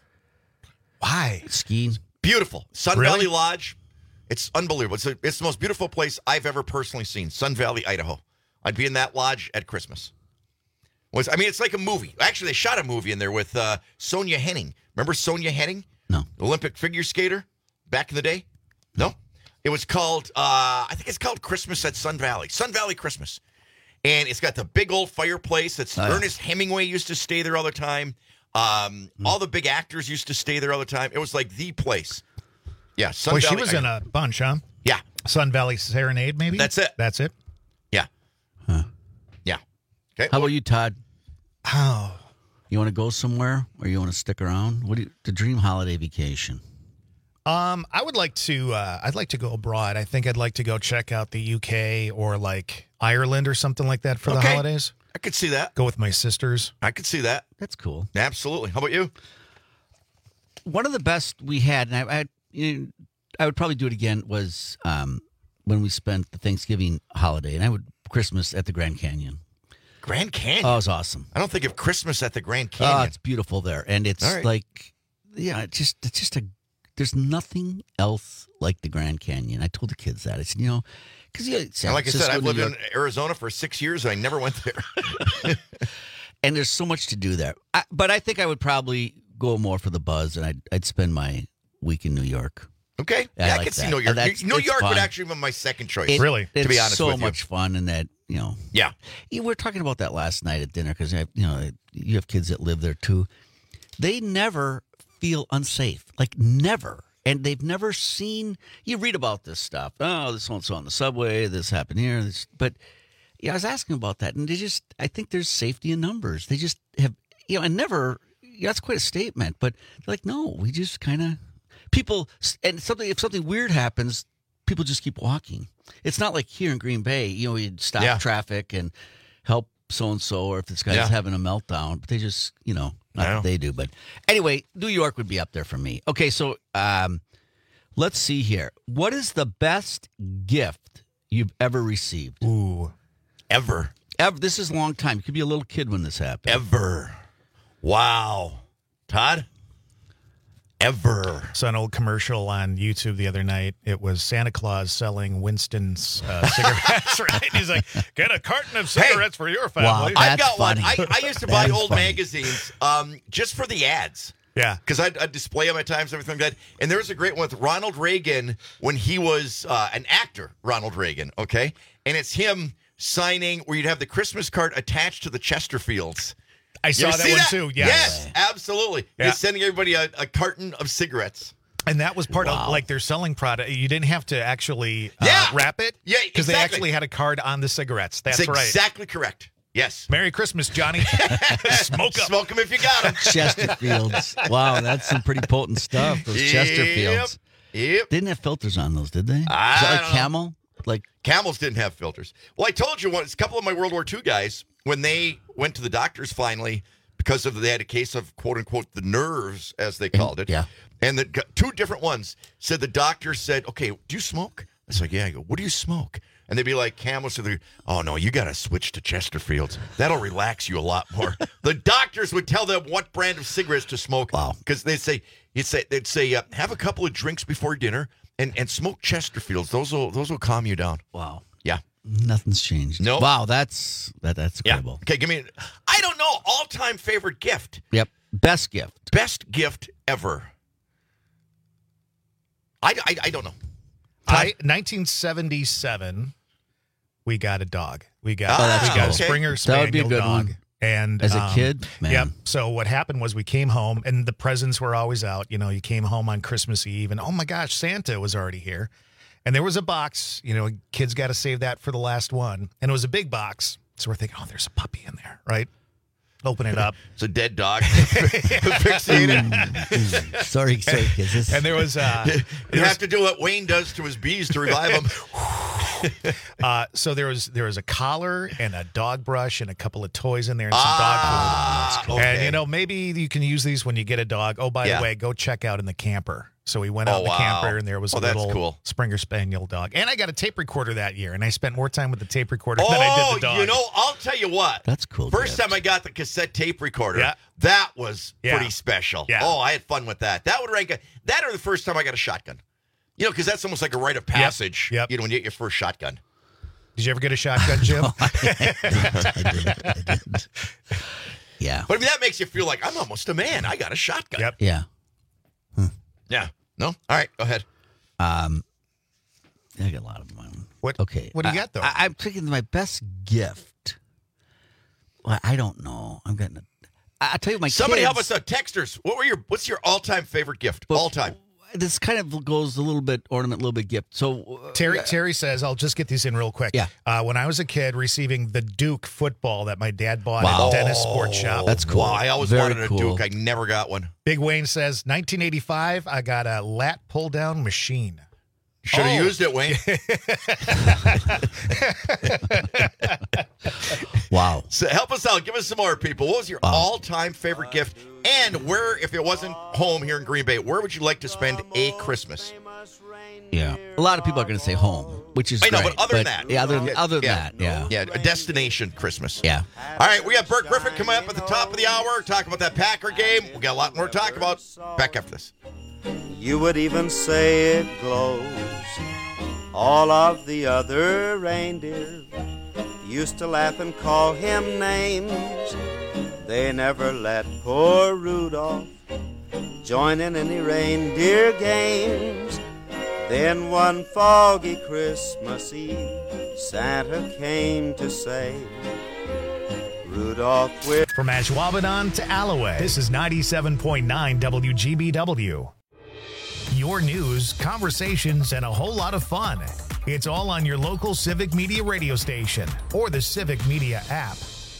Speaker 16: Why?
Speaker 17: skiing?
Speaker 15: Beautiful. Sun
Speaker 16: Really?
Speaker 15: Valley Lodge. It's unbelievable. It's, a, it's the most beautiful place I've ever personally seen. Sun Valley, Idaho. I'd be in that lodge at Christmas. Was I mean, it's like a movie. Actually, they shot a movie in there with uh, Sonia Henning. Remember Sonia Henning?
Speaker 17: No.
Speaker 15: Olympic figure skater back in the day? No. It was called, uh, I think it's called Christmas at Sun Valley. Sun Valley Christmas. And it's got the big old fireplace. That's
Speaker 17: Oh, yeah.
Speaker 15: Ernest Hemingway used to stay there all the time. Um,
Speaker 17: Hmm.
Speaker 15: All the big actors used to stay there all the time. It was like the place. Yeah, Sun
Speaker 16: Boy,
Speaker 15: Valley.
Speaker 16: she was in a bunch, huh?
Speaker 15: Yeah.
Speaker 16: Sun Valley Serenade, maybe?
Speaker 15: That's it.
Speaker 16: That's it.
Speaker 15: Yeah.
Speaker 17: Huh.
Speaker 15: Yeah. Okay.
Speaker 17: How about you, Todd?
Speaker 16: Oh.
Speaker 17: You want to go somewhere or you want to stick around? What do you, the dream holiday vacation?
Speaker 16: Um, I would like to. Uh, I'd like to go abroad. I think I'd like to go check out the U K or like Ireland or something like that for the
Speaker 15: Okay.
Speaker 16: holidays.
Speaker 15: I could see that.
Speaker 16: Go with my sisters.
Speaker 15: I could see that.
Speaker 17: That's cool.
Speaker 15: Absolutely. How about you?
Speaker 17: One of the best we had, and I, I, you know, I would probably do it again, was um, when we spent the Thanksgiving holiday, and I would Christmas at the Grand Canyon.
Speaker 15: Grand Canyon.
Speaker 17: Oh, it was awesome.
Speaker 15: I don't think of Christmas at the Grand
Speaker 17: Oh,
Speaker 15: Canyon.
Speaker 17: it's beautiful there, and it's
Speaker 15: All right.
Speaker 17: like, yeah, it's just it's just a. There's nothing else like the Grand Canyon. I told the kids that. It's you know, because yeah, San
Speaker 15: And like I said,
Speaker 17: Francisco,
Speaker 15: I've
Speaker 17: New
Speaker 15: lived
Speaker 17: York,
Speaker 15: in Arizona for six years and I never went there.
Speaker 17: and there's so much to do there. I, but I think I would probably go more for the buzz, and I'd I'd spend my week in New York.
Speaker 15: Okay.
Speaker 17: Yeah,
Speaker 15: Yeah,
Speaker 17: I
Speaker 15: I,
Speaker 17: like
Speaker 15: could see
Speaker 17: that.
Speaker 15: New York.
Speaker 17: And that's-
Speaker 15: New
Speaker 17: it's
Speaker 15: York would
Speaker 17: fun.
Speaker 15: actually be my second choice.
Speaker 17: It-
Speaker 16: Really?
Speaker 15: To
Speaker 17: it's
Speaker 15: be honest
Speaker 17: so
Speaker 15: with you.
Speaker 17: much fun, and that you know.
Speaker 15: Yeah.
Speaker 17: We were talking about that last night at dinner because you know you have kids that live there too. They never feel unsafe, like never, and they've never seen. You read about this stuff. Oh, this so and so on the subway. This happened here. This, but Yeah, I was asking about that, and they just, I think there's safety in numbers. They just have, you know, and never, yeah, that's quite a statement, but they're like, no, we just kind of, people, and something, if something weird happens, people just keep walking. It's not like here in Green Bay, you know, you'd stop
Speaker 15: Yeah.
Speaker 17: traffic and help so-and-so, or if this guy's
Speaker 15: Yeah.
Speaker 17: having a meltdown, but they just, you know, not
Speaker 15: I know.
Speaker 17: that they do, but anyway, New York would be up there for me. Okay, so um, let's see here. What is the best gift you've ever received?
Speaker 16: Ooh.
Speaker 15: Ever.
Speaker 17: Ever. This is a long time. You could be a little kid when this happened.
Speaker 15: Ever. Wow. Todd? Ever.
Speaker 16: Saw an old commercial on YouTube the other night. It was Santa Claus selling Winston's uh, cigarettes. Right? He's like, get a carton of cigarettes for your family.
Speaker 17: Wow,
Speaker 15: I've got
Speaker 17: funny.
Speaker 15: one. I, I used to
Speaker 17: That
Speaker 15: buy
Speaker 17: is
Speaker 15: old
Speaker 17: funny.
Speaker 15: magazines um, just for the ads.
Speaker 16: Yeah.
Speaker 15: Because I'd, I'd display them at times, everything like that. And there was a great one with Ronald Reagan when he was uh, an actor, Ronald Reagan, okay? And it's him signing where you'd have the Christmas card attached to the Chesterfields.
Speaker 16: I
Speaker 15: You
Speaker 16: saw
Speaker 15: ever
Speaker 16: that
Speaker 15: see
Speaker 16: one
Speaker 15: that?
Speaker 16: too. Yes.
Speaker 15: Yes, absolutely.
Speaker 16: Yeah.
Speaker 15: He's sending everybody a, a carton of cigarettes.
Speaker 16: And that was part
Speaker 15: Wow.
Speaker 16: of like their selling product. You didn't have to actually uh,
Speaker 15: Yeah.
Speaker 16: wrap it.
Speaker 15: Yeah,
Speaker 16: Because they
Speaker 15: exactly.
Speaker 16: actually had a card on the cigarettes. That's
Speaker 15: That's
Speaker 16: right.
Speaker 15: exactly correct. Yes.
Speaker 16: Merry Christmas, Johnny. Smoke up.
Speaker 15: Smoke them if you got them.
Speaker 17: Chesterfields. Wow, that's some pretty potent stuff, those
Speaker 15: Yep.
Speaker 17: Chesterfields.
Speaker 15: Yep.
Speaker 17: They didn't have filters on those, did they? Is
Speaker 15: I
Speaker 17: that like
Speaker 15: don't know.
Speaker 17: Camel? Like
Speaker 15: Camels didn't have filters. Well, I told you once, a couple of my World War Two guys, when they went to the doctors finally, because of they had a case of quote unquote the nerves, as they called it.
Speaker 17: Yeah.
Speaker 15: And the two different ones said the doctor said, "Okay, do you smoke?" I was like, "Yeah." I go, "What do you smoke?" And they'd be like, "Camels." So they, "Oh no, you got to switch to Chesterfields. That'll relax you a lot more." The doctors would tell them what brand of cigarettes to smoke.
Speaker 17: Wow.
Speaker 15: Because they'd say, you'd say, they'd say, uh, have a couple of drinks before dinner and, and smoke Chesterfields. Those will those will calm you down.
Speaker 17: Wow.
Speaker 15: Yeah.
Speaker 17: Nothing's changed.
Speaker 15: Nope.
Speaker 17: Wow, that's that that's
Speaker 15: Yeah.
Speaker 17: incredible.
Speaker 15: Okay, give me. I don't know. All-time favorite gift.
Speaker 17: Yep. Best gift.
Speaker 15: Best gift ever. I, I, I don't know.
Speaker 16: I, nineteen seventy-seven, we got a dog. We got,
Speaker 15: Oh, that's
Speaker 16: we got
Speaker 15: cool.
Speaker 16: a Springer
Speaker 15: Okay.
Speaker 16: Spaniel
Speaker 17: That would be a good
Speaker 16: dog.
Speaker 17: one.
Speaker 16: And
Speaker 17: As a
Speaker 16: um,
Speaker 17: kid? Man.
Speaker 16: Yep. So what happened was we came home and the presents were always out. You know, you came home on Christmas Eve and oh my gosh, Santa was already here. And there was a box, you know, kids got to save that for the last one. And it was a big box. So we're thinking, oh, there's a puppy in there, right? Open it up.
Speaker 15: It's a dead dog. Fixated.
Speaker 17: sorry, sorry, kids. This-
Speaker 16: And there was uh
Speaker 15: You have to do what Wayne does to his bees to revive them.
Speaker 16: uh so there was there was a collar and a dog brush and a couple of toys in there and some
Speaker 15: Ah,
Speaker 16: dog food. And
Speaker 15: okay.
Speaker 16: you know, maybe you can use these when you get a dog. Oh, by
Speaker 15: Yeah.
Speaker 16: the way, go check out in the camper. So we went out
Speaker 15: Oh,
Speaker 16: in the
Speaker 15: wow.
Speaker 16: camper and there was
Speaker 15: Oh,
Speaker 16: a
Speaker 15: that's
Speaker 16: little
Speaker 15: cool.
Speaker 16: Springer Spaniel dog. And I got a tape recorder that year and I spent more time with the tape recorder than I
Speaker 15: Oh,
Speaker 16: did the dog.
Speaker 15: you know, I'll tell you what.
Speaker 17: That's cool.
Speaker 15: First
Speaker 17: gift.
Speaker 15: time I got the cassette tape recorder,
Speaker 16: Yeah.
Speaker 15: that was
Speaker 16: Yeah.
Speaker 15: pretty special.
Speaker 16: Yeah.
Speaker 15: Oh, I had fun with that. That would rank a, that or the first time I got a shotgun. You know, because that's almost like a rite of passage.
Speaker 16: Yep.
Speaker 15: You know, when you get your first shotgun.
Speaker 16: Did you ever get a shotgun, Jim?
Speaker 17: I did. I did. Yeah.
Speaker 15: But I mean, that makes you feel like I'm almost a man. I got a shotgun.
Speaker 16: Yep.
Speaker 17: Yeah.
Speaker 15: Yeah. No? All right, go ahead.
Speaker 17: Um, I got a lot of them.
Speaker 16: What
Speaker 17: Okay.
Speaker 16: what do you
Speaker 17: I-
Speaker 16: got though?
Speaker 17: I, I'm thinking my best gift. Well, I don't know. I'm getting. A, I I tell you, my
Speaker 15: Somebody
Speaker 17: kids,
Speaker 15: help us out. Texters, what were your what's your all-time favorite gift? all time.
Speaker 17: This kind of goes a little bit ornament, a little bit gift. So uh,
Speaker 16: Terry Terry says, I'll just get these in real quick.
Speaker 17: Yeah.
Speaker 16: Uh, when I was a kid, receiving the Duke football that my dad bought
Speaker 17: Wow.
Speaker 16: at Dennis Sports Shop.
Speaker 17: That's cool.
Speaker 15: Wow, I always
Speaker 17: Very
Speaker 15: wanted a
Speaker 17: cool.
Speaker 15: Duke. I never got one.
Speaker 16: Big Wayne says, nineteen eighty-five, I got a lat pull down machine.
Speaker 15: Should have
Speaker 16: Oh.
Speaker 15: used it, Wayne.
Speaker 17: Wow.
Speaker 15: So help us out. Give us some more, people. What was your
Speaker 17: Wow.
Speaker 15: all-time favorite gift? And where, if it wasn't home here in Green Bay, where would you like to spend a Christmas?
Speaker 17: Yeah. A lot of people are going to say home, which is
Speaker 15: I know,
Speaker 17: great.
Speaker 15: but other than that.
Speaker 17: Yeah, other, than other than
Speaker 15: yeah.
Speaker 17: that, yeah.
Speaker 15: Yeah, a destination Christmas.
Speaker 17: Yeah.
Speaker 15: All right, we got Bert Griffin coming up at the top of the hour, talking about that Packer game. We got a lot more to talk about. Back after this.
Speaker 3: You would even say it glows. All of the other reindeer used to laugh and call him names. They never let poor Rudolph join in any reindeer games. Then one foggy Christmas Eve, Santa came to say, Rudolph will...
Speaker 16: From Ashwaubenon to Alloway, this is ninety-seven point nine W G B W. Your news, conversations, and a whole lot of fun.
Speaker 1: It's all on your local Civic Media radio station or the Civic Media app.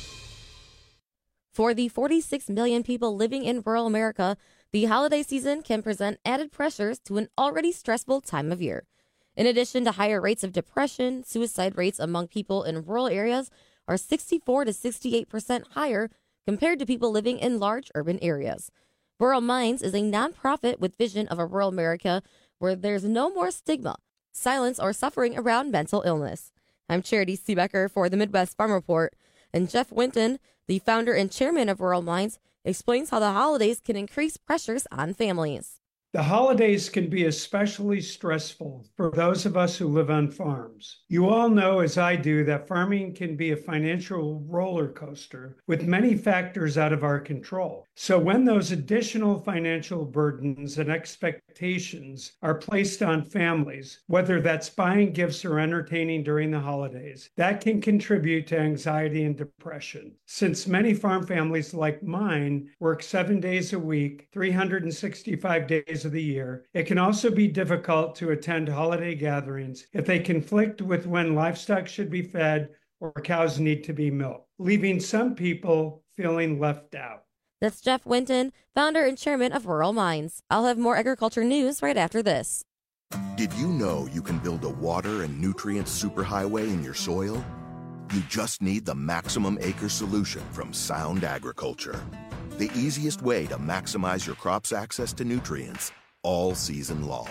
Speaker 4: For the forty-six million people living in rural America, the holiday season can present added pressures to an already stressful time of year. In addition to higher rates of depression, suicide rates among people in rural areas are sixty-four to sixty-eight percent higher compared to people living in large urban areas. Rural Minds is a nonprofit with vision of a rural America where there's no more stigma, silence, or suffering around mental illness. I'm Charity Seebecker for the Midwest Farm Report, and Jeff Winton, the founder and chairman of Rural Minds, explains how the holidays can increase pressures on families.
Speaker 5: The holidays can be especially stressful for those of us who live on farms. You all know, as I do, that farming can be a financial roller coaster with many factors out of our control. So when those additional financial burdens and expectations are placed on families, whether that's buying gifts or entertaining during the holidays, that can contribute to anxiety and depression. Since many farm families like mine work seven days a week, three hundred sixty-five days of the year, it can also be difficult to attend holiday gatherings if they conflict with when livestock should be fed or cows need to be milked, leaving some people feeling left out.
Speaker 4: That's Jeff Winton, founder and chairman of Rural Minds. I'll have more agriculture news right after this.
Speaker 23: Did you know you can build a water and nutrient superhighway in your soil? You just need the Maximum Acre solution from Sound Agriculture. The easiest way to maximize your crop's access to nutrients all season long.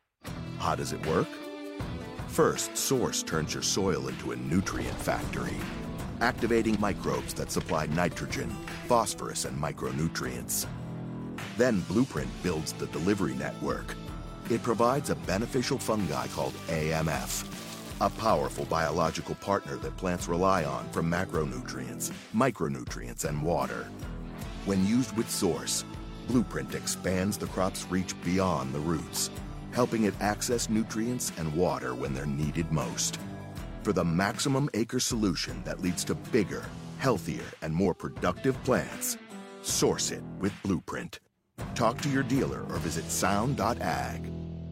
Speaker 23: How does it work? First, Source turns your soil into a nutrient factory, activating microbes that supply nitrogen, phosphorus, and micronutrients. Then Blueprint builds the delivery network. It provides a beneficial fungi called A M F, a powerful biological partner that plants rely on for macronutrients, micronutrients, and water. When used with Source, Blueprint expands the crop's reach beyond the roots, helping it access nutrients and water when they're needed most. For the Maximum Acre solution that leads to bigger, healthier, and more productive plants, source it with Blueprint. Talk to your dealer or visit sound dot ag.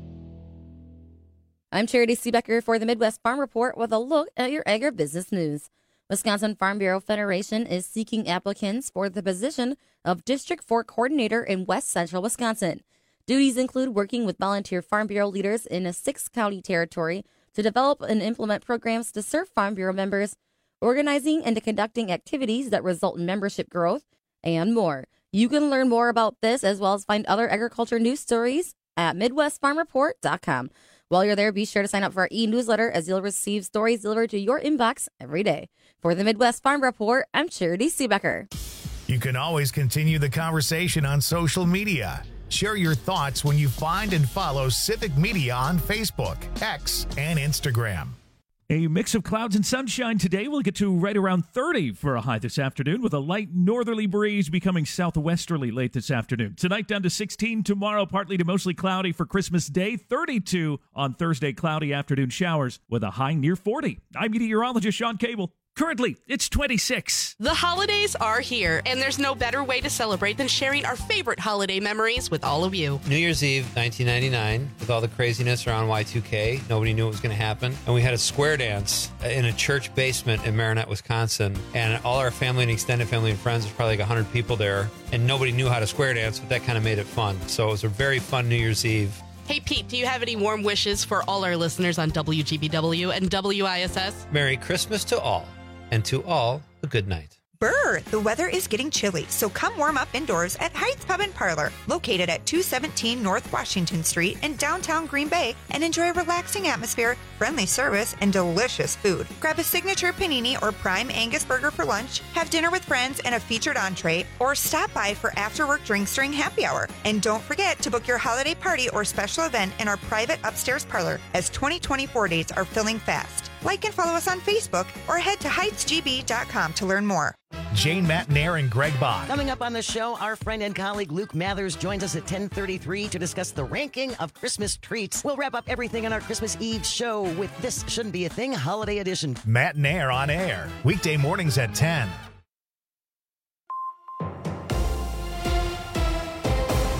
Speaker 4: I'm Charity Seebecker for the Midwest Farm Report with a look at your agribusiness news. Wisconsin Farm Bureau Federation is seeking applicants for the position of District four Coordinator in West Central Wisconsin. Duties include working with volunteer Farm Bureau leaders in a six-county territory to develop and implement programs to serve Farm Bureau members, organizing and conducting activities that result in membership growth, and more. You can learn more about this as well as find other agriculture news stories at midwest farm report dot com. While you're there, be sure to sign up for our e-newsletter as you'll receive stories delivered to your inbox every day. For the Midwest Farm Report, I'm Charity Seebecker.
Speaker 1: You can always continue the conversation on social media. Share your thoughts when you find and follow Civic Media on Facebook, X, and Instagram.
Speaker 14: A mix of clouds and sunshine today. We'll get to right around thirty for a high this afternoon with a light northerly breeze becoming southwesterly late this afternoon. Tonight down to sixteen. Tomorrow partly to mostly cloudy for Christmas Day. thirty-two on Thursday, cloudy afternoon showers with a high near forty. I'm meteorologist Sean Cable. Currently, it's twenty-six.
Speaker 24: The holidays are here, and there's no better way to celebrate than sharing our favorite holiday memories with all of you.
Speaker 22: New Year's Eve, nineteen ninety-nine, with all the craziness around Y two K, nobody knew what was going to happen. And we had a square dance in a church basement in Marinette, Wisconsin. And all our family and extended family and friends, there's probably like one hundred people there. And nobody knew how to square dance, but that kind of made it fun. So it was a very fun New Year's Eve.
Speaker 24: Hey, Pete, do you have any warm wishes for all our listeners on W G B W and W I S S?
Speaker 22: Merry Christmas to all. And to all, a good night.
Speaker 25: Brr, the weather is getting chilly, so come warm up indoors at Heights Pub and Parlor, located at two seventeen North Washington Street in downtown Green Bay, and enjoy a relaxing atmosphere, friendly service, and delicious food. Grab a signature panini or prime Angus burger for lunch, have dinner with friends and a featured entree, or stop by for after-work drinks during happy hour. And don't forget to book your holiday party or special event in our private upstairs parlor, as twenty twenty-four dates are filling fast. Like and follow us on Facebook or head to heights g b dot com to learn more.
Speaker 1: Jane Matnair and Greg Bond.
Speaker 26: Coming up on the show, our friend and colleague Luke Mathers joins us at ten thirty-three to discuss the ranking of Christmas treats. We'll wrap up everything on our Christmas Eve show with This Shouldn't Be a Thing Holiday Edition.
Speaker 1: Matnair on air, weekday mornings at ten.
Speaker 4: For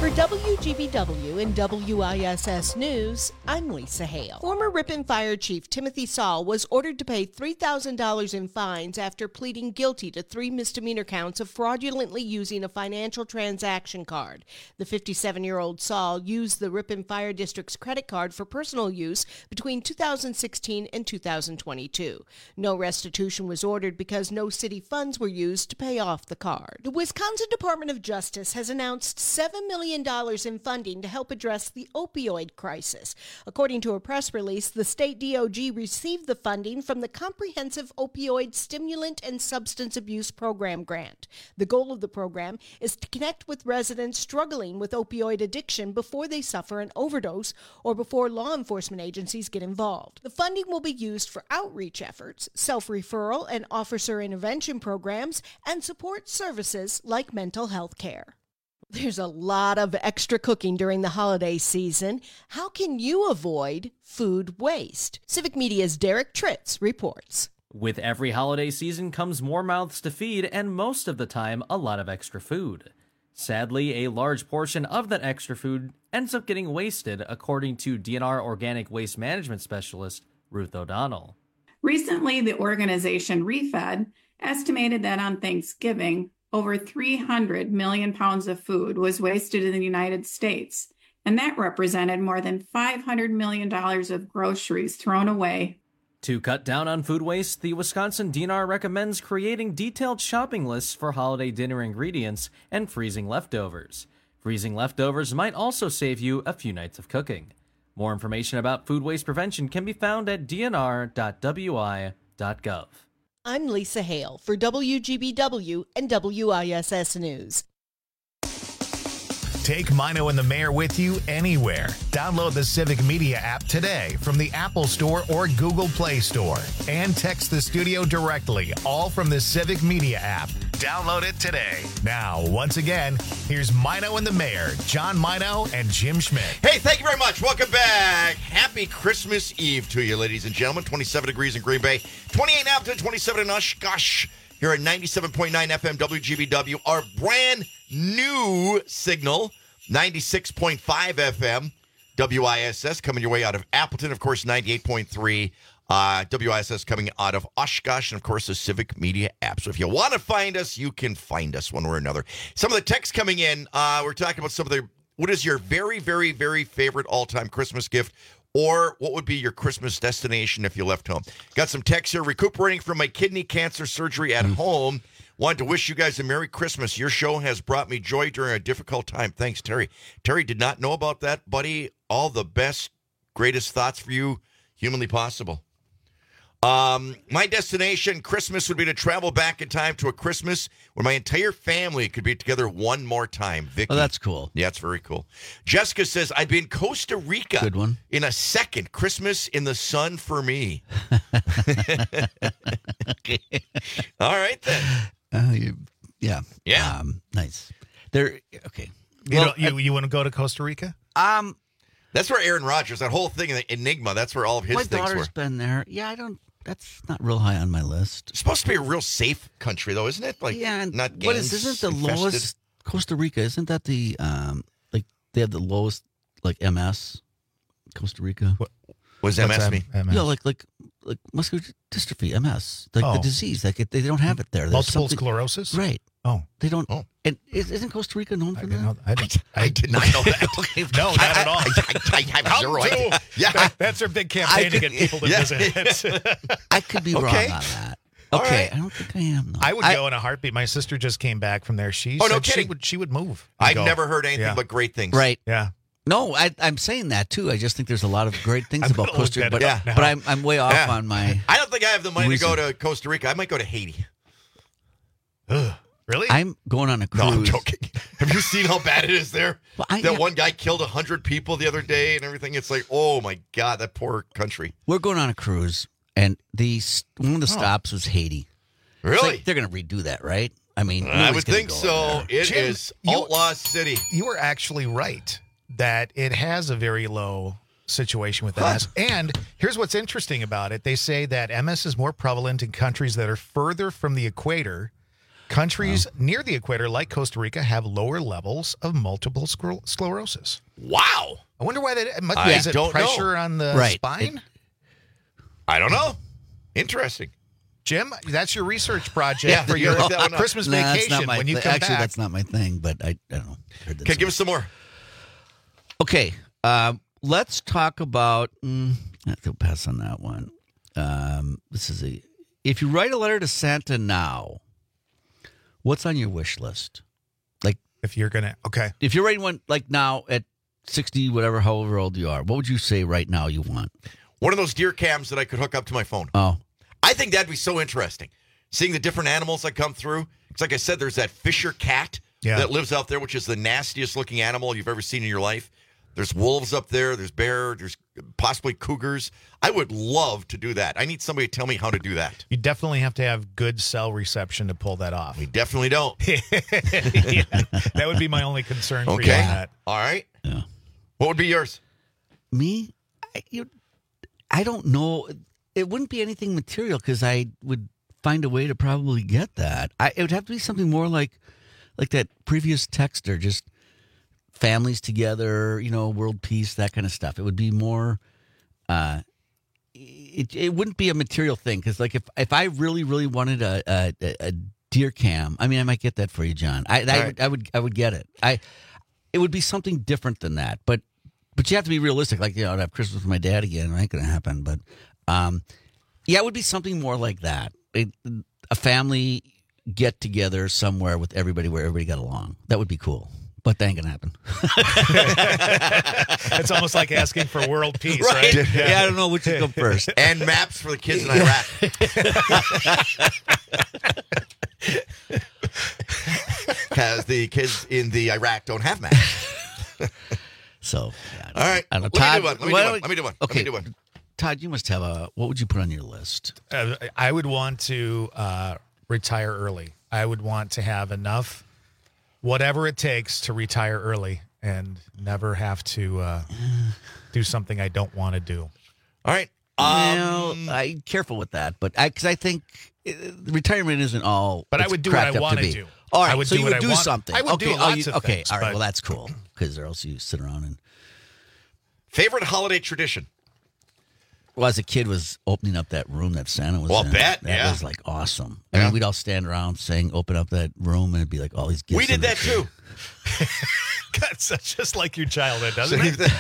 Speaker 8: For W G B W and W I S S News, I'm Lisa Hale. Former Ripon Fire Chief Timothy Saul was ordered to pay three thousand dollars in fines after pleading guilty to three misdemeanor counts of fraudulently using a financial transaction card. The fifty-seven-year-old Saul used the Ripon Fire District's credit card for personal use between two thousand sixteen and two thousand twenty-two. No restitution was ordered because no city funds were used to pay off the card. The Wisconsin Department of Justice has announced seven million dollars in funding to help address the opioid crisis. According to a press release, the state D O G received the funding from the Comprehensive Opioid Stimulant and Substance Abuse Program grant. The goal of the program is to connect with residents struggling with opioid addiction before they suffer an overdose or before law enforcement agencies get involved. The funding will be used for outreach efforts, self-referral and officer intervention programs, and support services like mental health care. There's a lot of extra cooking during the holiday season. How can you avoid food waste? Civic Media's Derek Tritz reports.
Speaker 2: With every holiday season comes more mouths to feed and most of the time a lot of extra food. Sadly, a large portion of that extra food ends up getting wasted, according to D N R Organic Waste Management Specialist Ruth O'Donnell.
Speaker 9: Recently, the organization ReFed estimated that on Thanksgiving, over three hundred million pounds of food was wasted in the United States, and that represented more than five hundred million dollars of groceries thrown away.
Speaker 2: To cut down on food waste, the Wisconsin D N R recommends creating detailed shopping lists for holiday dinner ingredients and freezing leftovers. Freezing leftovers might also save you a few nights of cooking. More information about food waste prevention can be found at d n r dot w i dot gov.
Speaker 8: I'm Lisa Hale for W G B W and W I S S News.
Speaker 1: Take Mino and the Mayor with you anywhere. Download the Civic Media app today from the Apple Store or Google Play Store. And text the studio directly, all from the Civic Media app. Download it today. Now, once again, here's Mino and the Mayor, John Mino and Jim Schmidt.
Speaker 15: Hey, thank you very much. Welcome back. Happy Christmas Eve to you, ladies and gentlemen. twenty-seven degrees in Green Bay, twenty-eight in Appleton, twenty-seven in Oshkosh. Here at ninety-seven point nine F M W G B W, our brand new signal, ninety-six point five F M W I S S, coming your way out of Appleton. Of course, ninety-eight point three Uh, W I S S coming out of Oshkosh, and of course the Civic Media app. So if you want to find us, you can find us one way or another. Some of the texts coming in, uh, we're talking about some of the, what is your very, very, very favorite all-time Christmas gift, or what would be your Christmas destination if you left home? Got some texts here. Recuperating from my kidney cancer surgery at home. Wanted to wish you guys a Merry Christmas. Your show has brought me joy during a difficult time. Thanks, Terry. Terry did not know about that, buddy. All the best, greatest thoughts for you humanly possible. Um, my destination Christmas would be to travel back in time to a Christmas where my entire family could be together one more time. Vicky.
Speaker 17: Oh, that's cool.
Speaker 15: Yeah, it's very cool. Jessica says, I'd be in Costa Rica.
Speaker 17: Good one.
Speaker 15: In a second. Christmas in the sun for me. Okay. All right, then.
Speaker 17: Uh, you, yeah.
Speaker 15: Yeah.
Speaker 17: Um, nice. There. Okay.
Speaker 16: You,
Speaker 17: Well,
Speaker 16: don't- you, you want to go to Costa Rica?
Speaker 17: Um,
Speaker 15: That's where Aaron Rodgers, that whole thing in Enigma, that's where all of his
Speaker 17: my
Speaker 15: things
Speaker 17: daughter's
Speaker 15: were.
Speaker 17: been there. Yeah, I don't. That's not real high on my list.
Speaker 15: It's supposed to be a real safe country, though, isn't it? Like,
Speaker 17: yeah. and
Speaker 15: not
Speaker 17: what is?
Speaker 15: gangs
Speaker 17: Isn't the
Speaker 15: infested?
Speaker 17: lowest Costa Rica? Isn't that the um? Like they have the lowest like M S. Costa Rica.
Speaker 15: What was
Speaker 16: What's
Speaker 15: M S
Speaker 16: M-
Speaker 15: mean?
Speaker 16: M S?
Speaker 17: Yeah, like like like muscular dystrophy, M S, like the
Speaker 16: Oh.
Speaker 17: disease. Like it, they don't have it there. There's
Speaker 16: Multiple
Speaker 17: something-
Speaker 16: sclerosis?
Speaker 17: Right.
Speaker 16: Oh.
Speaker 17: They don't.
Speaker 15: Oh.
Speaker 17: And is, isn't Costa Rica known for
Speaker 16: I
Speaker 17: that?
Speaker 16: didn't know. I, didn't,
Speaker 15: I did not know that.
Speaker 17: Okay.
Speaker 16: No, not
Speaker 15: I,
Speaker 16: at all.
Speaker 15: I, I, I have
Speaker 16: Come
Speaker 15: zero
Speaker 16: to-
Speaker 15: idea. Yeah.
Speaker 16: That- that's their big campaign to get people to
Speaker 15: Yeah.
Speaker 16: visit.
Speaker 17: I could be
Speaker 15: Okay.
Speaker 17: wrong on that.
Speaker 15: All
Speaker 17: Okay,
Speaker 15: right.
Speaker 17: I don't think I am. Though.
Speaker 16: I would go in a heartbeat. My sister just came back from there. She
Speaker 15: Oh,
Speaker 16: said
Speaker 15: no
Speaker 16: she
Speaker 15: kidding.
Speaker 16: would she would move. and
Speaker 15: I've
Speaker 16: go.
Speaker 15: never heard anything
Speaker 16: Yeah.
Speaker 15: but great things.
Speaker 17: Right.
Speaker 16: Yeah.
Speaker 17: No, I, I'm saying that too. I just think there's a lot of great things
Speaker 16: I'm
Speaker 17: about
Speaker 16: gonna
Speaker 17: Costa
Speaker 16: look
Speaker 17: Rica,
Speaker 16: that
Speaker 17: but,
Speaker 16: up
Speaker 17: but
Speaker 16: now.
Speaker 17: I'm I'm way off
Speaker 15: Yeah.
Speaker 17: on my.
Speaker 15: I don't think I have the money
Speaker 17: Reason.
Speaker 15: to go to Costa Rica. I might go to Haiti.
Speaker 16: Ugh. Really?
Speaker 17: I'm going on a cruise.
Speaker 15: No, I'm joking. Have you seen how bad it is there?
Speaker 17: Well, I-
Speaker 15: that
Speaker 17: yeah.
Speaker 15: one guy killed one hundred people the other day and everything. It's like, oh, my God, that poor country.
Speaker 17: We're going on a cruise, and the s- one of the stops was Haiti. It's
Speaker 15: Really?
Speaker 17: like they're going to redo that, right? I mean,
Speaker 15: I
Speaker 17: nobody's
Speaker 15: would
Speaker 17: gonna
Speaker 15: think
Speaker 17: go
Speaker 15: so.
Speaker 17: there.
Speaker 15: It is
Speaker 16: Jim, you-
Speaker 15: Outlaw City.
Speaker 16: You were actually right that it has a very low situation with M S. And here's what's interesting about it. They say that M S is more prevalent in countries that are further from the equator Countries near the equator, like Costa Rica, have lower levels of multiple scler- sclerosis.
Speaker 15: Wow.
Speaker 16: I wonder why that must
Speaker 15: I
Speaker 16: is it
Speaker 15: don't
Speaker 16: pressure
Speaker 15: know.
Speaker 16: on the
Speaker 15: Right.
Speaker 16: spine?
Speaker 15: It, I don't know. Interesting.
Speaker 16: Jim, that's your research project
Speaker 15: Yeah,
Speaker 16: for
Speaker 15: you
Speaker 16: your
Speaker 15: look that one up.
Speaker 16: Christmas
Speaker 17: Nah, that's
Speaker 16: vacation
Speaker 17: not my
Speaker 16: when you
Speaker 17: thi-
Speaker 16: come
Speaker 17: actually,
Speaker 16: back.
Speaker 17: that's not my thing, but I, I don't know. Heard that
Speaker 15: Okay, give us some more.
Speaker 17: Okay, um, let's talk about. Mm, I have to pass on that one. Um, this is a. If you write a letter to Santa now, what's on your wish list? Like,
Speaker 16: if you're gonna, okay,
Speaker 17: if you're writing one like now at sixty, whatever, however old you are, what would you say right now you want?
Speaker 15: One of those deer cams that I could hook up to my phone.
Speaker 17: Oh,
Speaker 15: I think that'd be so interesting. Seeing the different animals that come through. It's like I said, there's that Fisher cat
Speaker 16: Yeah.
Speaker 15: that lives out there, which is the nastiest looking animal you've ever seen in your life. There's wolves up there. There's bear. There's possibly cougars. I would love to do that. I need somebody to tell me how to do that.
Speaker 16: You definitely have to have good cell reception to pull that off.
Speaker 15: We definitely don't.
Speaker 16: Yeah, that would be my only concern for you
Speaker 15: Okay.
Speaker 16: on that.
Speaker 15: All right.
Speaker 17: Yeah.
Speaker 15: What would be yours?
Speaker 17: Me, I, you, I don't know. It wouldn't be anything material because I would find a way to probably get that. I, it would have to be something more like, like that previous texter, just families together, you know, world peace, that kind of stuff. It would be more. Uh, it it wouldn't be a material thing because, like, if if I really really wanted a a, a deer cam, I mean, I might get that for you, John. I I,
Speaker 15: right.
Speaker 17: would, I would I would get it. I it would be something different than that, but. But you have to be realistic. Like, you know, I'd have Christmas with my dad again. It ain't going to happen. But, um, yeah, it would be something more like that. It, a family get together somewhere with everybody where everybody got along. That would be cool. But that ain't going to happen.
Speaker 16: It's almost like asking for world peace,
Speaker 17: Right.
Speaker 16: right?
Speaker 17: Yeah, I don't know which to go first.
Speaker 15: And maps for the kids in Iraq. Because the kids in the Iraq don't have maps.
Speaker 17: So, yeah,
Speaker 15: All right.
Speaker 17: I don't know.
Speaker 15: Let me
Speaker 17: Todd,
Speaker 15: do one. Let me do
Speaker 17: why
Speaker 15: one.
Speaker 17: don't-
Speaker 15: Let me do one.
Speaker 17: Okay.
Speaker 15: Let me do one.
Speaker 17: Todd, you must have a. What would you put on your list?
Speaker 16: Uh, I would want to uh, retire early. I would want to have enough, whatever it takes, to retire early and never have to uh, do something I don't want to do.
Speaker 15: All right.
Speaker 17: well, I careful with that, but I because I think uh, retirement isn't all.
Speaker 16: But I
Speaker 17: it's
Speaker 16: would do what
Speaker 17: cracked
Speaker 16: I
Speaker 17: up
Speaker 16: wanna
Speaker 17: be.
Speaker 16: do.
Speaker 17: All right,
Speaker 16: I would
Speaker 17: so
Speaker 16: do
Speaker 17: you
Speaker 16: what
Speaker 17: would
Speaker 16: I
Speaker 17: do
Speaker 16: want.
Speaker 17: something.
Speaker 16: I would
Speaker 17: okay,
Speaker 16: do
Speaker 17: oh,
Speaker 16: lots
Speaker 17: you-
Speaker 16: of
Speaker 17: okay,
Speaker 16: things,
Speaker 17: all right.
Speaker 16: but-
Speaker 17: Well, that's cool because or else you sit around and.
Speaker 15: Favorite holiday tradition?
Speaker 17: Well, as a kid, was opening up that room that Santa was
Speaker 15: Well,
Speaker 17: in.
Speaker 15: bet,
Speaker 17: that
Speaker 15: yeah.
Speaker 17: was like awesome. I
Speaker 15: Yeah.
Speaker 17: mean, we'd all stand around saying, "Open up that room," and it'd be like all these gifts.
Speaker 15: We did
Speaker 17: in
Speaker 15: that
Speaker 17: there.
Speaker 15: too.
Speaker 16: That's just like your childhood, doesn't it?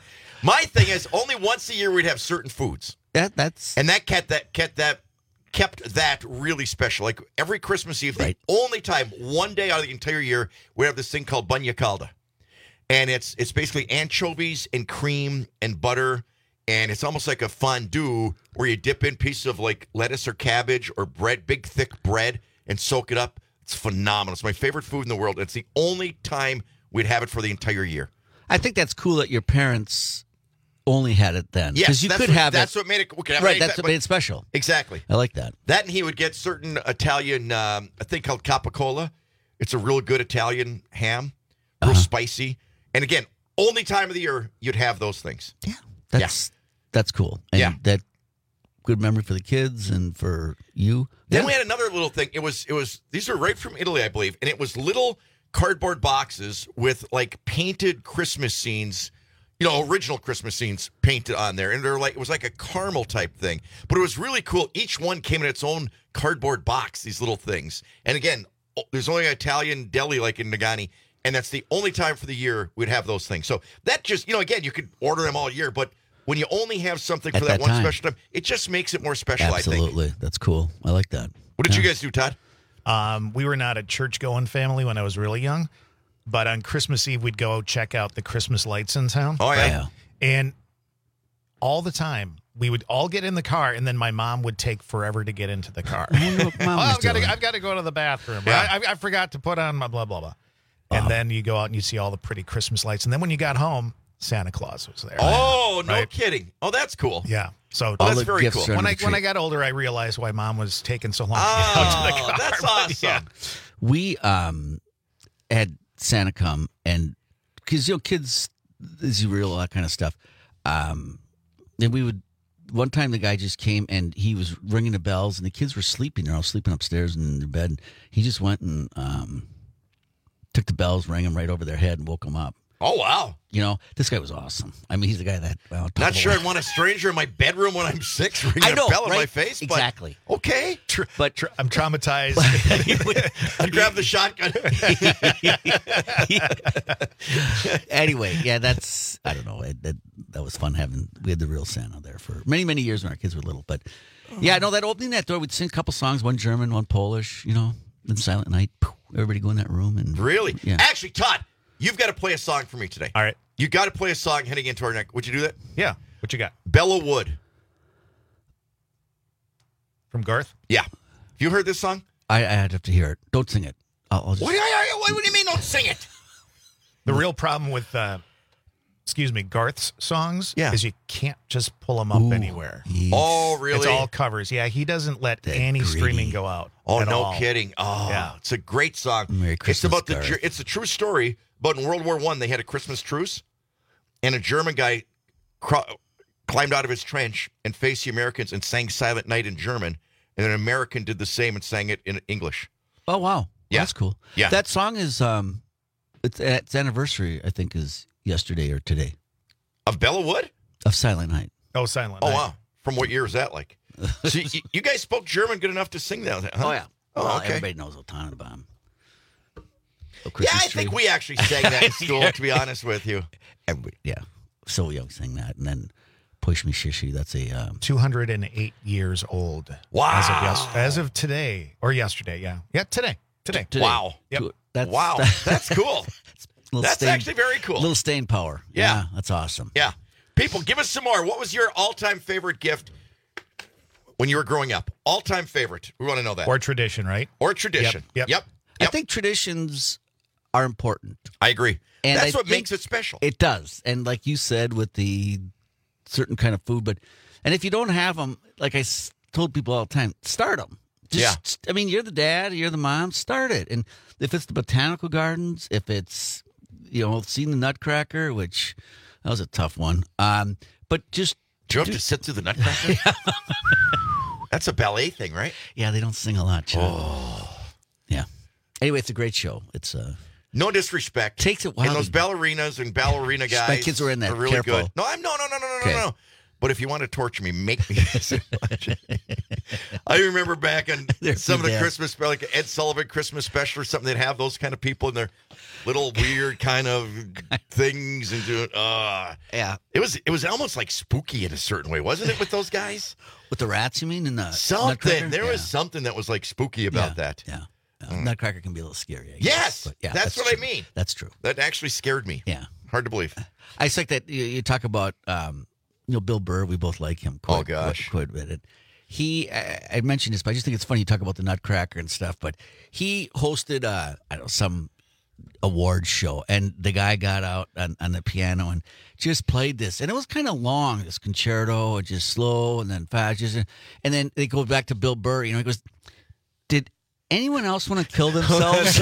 Speaker 15: My thing is, only once a year we'd have certain foods.
Speaker 17: Yeah, that's
Speaker 15: and that kept that kept that kept that really special. Like every Christmas Eve,
Speaker 17: Right.
Speaker 15: the only time, one day out of the entire year, we have this thing called banya calda, and it's it's basically anchovies and cream and butter, and it's almost like a fondue where you dip in pieces of like lettuce or cabbage or bread, big thick bread, and soak it up. It's phenomenal. It's my favorite food in the world. It's the only time we'd have it for the entire year.
Speaker 17: I think that's cool that your parents only had it then.
Speaker 15: Yes,
Speaker 17: because you
Speaker 15: that's
Speaker 17: could
Speaker 15: what-
Speaker 17: have
Speaker 15: that's
Speaker 17: it.
Speaker 15: what made it- we could have
Speaker 17: right.
Speaker 15: it
Speaker 17: That's
Speaker 15: anytime,
Speaker 17: what made
Speaker 15: but-
Speaker 17: it special.
Speaker 15: Exactly.
Speaker 17: I like that.
Speaker 15: That and he would get certain Italian, um, a thing called capicola. It's a real good Italian ham, real
Speaker 17: Uh-huh.
Speaker 15: spicy. And again, only time of the year you'd have those things.
Speaker 17: Yeah. That's that's cool. And
Speaker 15: Yeah.
Speaker 17: that good memory for the kids and for you.
Speaker 15: Then
Speaker 17: Yeah.
Speaker 15: we had another little thing. It was it was these are right from Italy, I believe, and it was little cardboard boxes with like painted Christmas scenes, you know, original Christmas scenes painted on there, and they're like it was like a caramel type thing, but it was really cool. Each one came in its own cardboard box. These little things, and again, o- there's only an Italian deli like in Nagani, and that's the only time for the year we'd have those things. So that just you know, again, you could order them all year, but when you only have something
Speaker 17: At
Speaker 15: for that,
Speaker 17: that
Speaker 15: one
Speaker 17: time.
Speaker 15: special time, it just makes it more special. I think.
Speaker 17: Absolutely. That's cool. I like that.
Speaker 15: What did
Speaker 17: Yeah.
Speaker 15: you guys do, Todd?
Speaker 16: Um, we were not a church-going family when I was really young, but on Christmas Eve we'd go check out the Christmas lights in town.
Speaker 15: Oh yeah.
Speaker 17: Yeah.
Speaker 16: And all the time we would all get in the car, and then my mom would take forever to get into the car.
Speaker 17: I wonder what Mom
Speaker 16: Oh,
Speaker 17: was
Speaker 16: I've got
Speaker 17: doing.
Speaker 16: to, I've got to go to the bathroom.
Speaker 15: Yeah.
Speaker 16: I, I, I forgot to put on my blah blah blah. And
Speaker 17: Wow.
Speaker 16: then you go out and you see all the pretty Christmas lights, and then when you got home, Santa Claus was there.
Speaker 15: Oh, no
Speaker 16: Right.
Speaker 15: kidding. Oh, that's cool.
Speaker 16: Yeah. So
Speaker 15: Oh,
Speaker 17: All
Speaker 15: that's
Speaker 17: the
Speaker 15: very
Speaker 17: gifts
Speaker 15: cool.
Speaker 17: are
Speaker 16: when
Speaker 17: under
Speaker 16: I
Speaker 17: the
Speaker 16: when
Speaker 17: tree.
Speaker 16: I got older, I realized why Mom was taking so long to
Speaker 15: Oh,
Speaker 16: get out to the car.
Speaker 15: that's
Speaker 16: But,
Speaker 15: awesome.
Speaker 16: yeah.
Speaker 17: We um had Santa come and because you know kids, as you real all that kind of stuff. Um, and we would one time the guy just came and he was ringing the bells and the kids were sleeping. They're all sleeping upstairs in their bed. He just went and um, took the bells, rang them right over their head and woke them up.
Speaker 15: Oh, wow.
Speaker 17: You know, this guy was awesome. I mean, he's the guy that... Well,
Speaker 15: Not sure I'd want a stranger in my bedroom when I'm six ringing
Speaker 17: I know,
Speaker 15: a bell in
Speaker 17: right?
Speaker 15: my face. But
Speaker 17: Exactly.
Speaker 15: Okay.
Speaker 16: Tr-
Speaker 17: but
Speaker 16: tr- I'm traumatized.
Speaker 15: I'd grab the shotgun.
Speaker 17: Anyway, yeah, that's... I don't know. It, that, that was fun having... We had the real Santa there for many, many years when our kids were little. But, yeah, no, that opening that door, we'd sing a couple songs, one German, one Polish, you know, then Silent Night. Everybody go in that room and...
Speaker 15: Really?
Speaker 17: Yeah.
Speaker 15: Actually, Todd, you've got to play a song for me today.
Speaker 16: All right.
Speaker 15: You got to play a song heading into our next. Would you do that?
Speaker 16: Yeah. What you got?
Speaker 15: Bella Wood.
Speaker 16: From Garth?
Speaker 15: Yeah. Have you heard this song?
Speaker 17: I, I'd have to hear it. Don't sing it. I'll, I'll just...
Speaker 15: What, what, what do you mean don't sing it?
Speaker 16: The real problem with, uh, excuse me, Garth's songs
Speaker 15: yeah.
Speaker 16: is you can't just pull them up
Speaker 17: Ooh,
Speaker 16: anywhere.
Speaker 15: Oh, really?
Speaker 16: It's all covers. Yeah, he doesn't let
Speaker 17: That
Speaker 16: any
Speaker 17: greedy.
Speaker 16: streaming go out.
Speaker 15: Oh,
Speaker 16: at
Speaker 15: no
Speaker 16: all.
Speaker 15: kidding. Oh,
Speaker 16: Yeah.
Speaker 15: It's a great song.
Speaker 17: Merry Christmas,
Speaker 15: It's about the.
Speaker 17: Garth.
Speaker 15: Ger- It's a true story. But in World War One, they had a Christmas truce, and a German guy cro- climbed out of his trench and faced the Americans and sang Silent Night in German, and an American did the same and sang it in English.
Speaker 17: Oh, wow. Well,
Speaker 15: Yeah.
Speaker 17: that's cool.
Speaker 15: Yeah.
Speaker 17: That song is, um, it's, its anniversary, I think, is yesterday or today.
Speaker 15: Of Bella Wood?
Speaker 17: Of Silent Night.
Speaker 16: Oh, Silent
Speaker 15: Oh,
Speaker 16: Night.
Speaker 15: wow. From what year is that like? So you, you guys spoke German good enough to sing that? Huh?
Speaker 17: Oh, yeah.
Speaker 15: Oh,
Speaker 17: well,
Speaker 15: okay.
Speaker 17: everybody knows Otan Bomb.
Speaker 15: Yeah, I think we actually sang that in school, to be honest with you.
Speaker 17: Everybody, yeah. So Young sang that. And then Push Me Shishi, that's a... Um,
Speaker 16: two hundred eight years old.
Speaker 15: Wow.
Speaker 16: As of, yes, as of today. Or yesterday, yeah. Yeah, today. Today.
Speaker 17: today.
Speaker 15: Wow.
Speaker 16: Yep.
Speaker 17: That's,
Speaker 15: Wow. That's cool.
Speaker 17: little
Speaker 15: That's
Speaker 17: staying-
Speaker 15: actually very cool.
Speaker 17: Little staying power.
Speaker 15: Yeah.
Speaker 17: That's awesome.
Speaker 15: Yeah. People, give us some more. What was your all-time favorite gift when you were growing up? All-time favorite. We want to know that.
Speaker 16: Or tradition, right?
Speaker 15: Or tradition.
Speaker 16: Yep.
Speaker 15: Yep.
Speaker 17: I think traditions are important.
Speaker 15: I agree.
Speaker 17: And
Speaker 15: That's
Speaker 17: I
Speaker 15: what
Speaker 17: think
Speaker 15: makes it special.
Speaker 17: It does. And like you said, with the certain kind of food, but, and if you don't have them, like I s- told people all the time, start them. Just, I mean, you're the dad, you're the mom, start it. And if it's the botanical gardens, if it's, you know, seeing the Nutcracker, which that was a tough one. Um, but just.
Speaker 15: Do you have to sit through the Nutcracker? That's a ballet thing, right?
Speaker 17: Yeah, they don't sing a lot, Chuck.
Speaker 15: Oh.
Speaker 17: Yeah. Anyway, it's a great show. It's uh
Speaker 15: No disrespect.
Speaker 17: Takes it wild.
Speaker 15: And those ballerinas and ballerina guys.
Speaker 17: My kids were in that.
Speaker 15: Are really
Speaker 17: Careful.
Speaker 15: good. No, I'm no, no, no, no, no,
Speaker 17: Okay.
Speaker 15: no, no. But if you want to torture me, make me. I remember back on
Speaker 17: There's
Speaker 15: some of the
Speaker 17: your dad.
Speaker 15: Christmas, like Ed Sullivan Christmas special or something, they'd have those kind of people in their little weird kind of things and doing. Uh,
Speaker 17: yeah,
Speaker 15: it was it was almost like spooky in a certain way, wasn't it? With those guys,
Speaker 17: with the rats, you mean? In the
Speaker 15: something
Speaker 17: Nutcracker?
Speaker 15: there
Speaker 17: Yeah.
Speaker 15: was something that was like spooky about
Speaker 17: Yeah,
Speaker 15: that.
Speaker 17: Yeah, Uh, Nutcracker can be a little scary. I guess,
Speaker 15: Yes,
Speaker 17: but yeah,
Speaker 15: that's, what
Speaker 17: true.
Speaker 15: I mean.
Speaker 17: That's true.
Speaker 15: That actually scared me.
Speaker 17: Yeah,
Speaker 15: hard to believe.
Speaker 17: I just like that you, you talk about, um, you know, Bill Burr. We both like him. Quite,
Speaker 15: Oh, gosh.
Speaker 17: quite, quite a bit. He, I, I mentioned this, but I just think it's funny you talk about the Nutcracker and stuff. But he hosted, uh, I don't know, some award show, and the guy got out on, on the piano and just played this, and it was kind of long. This concerto, just slow, and then fast, just, and then they go back to Bill Burr. You know, he goes, "Did anyone else want to kill themselves?"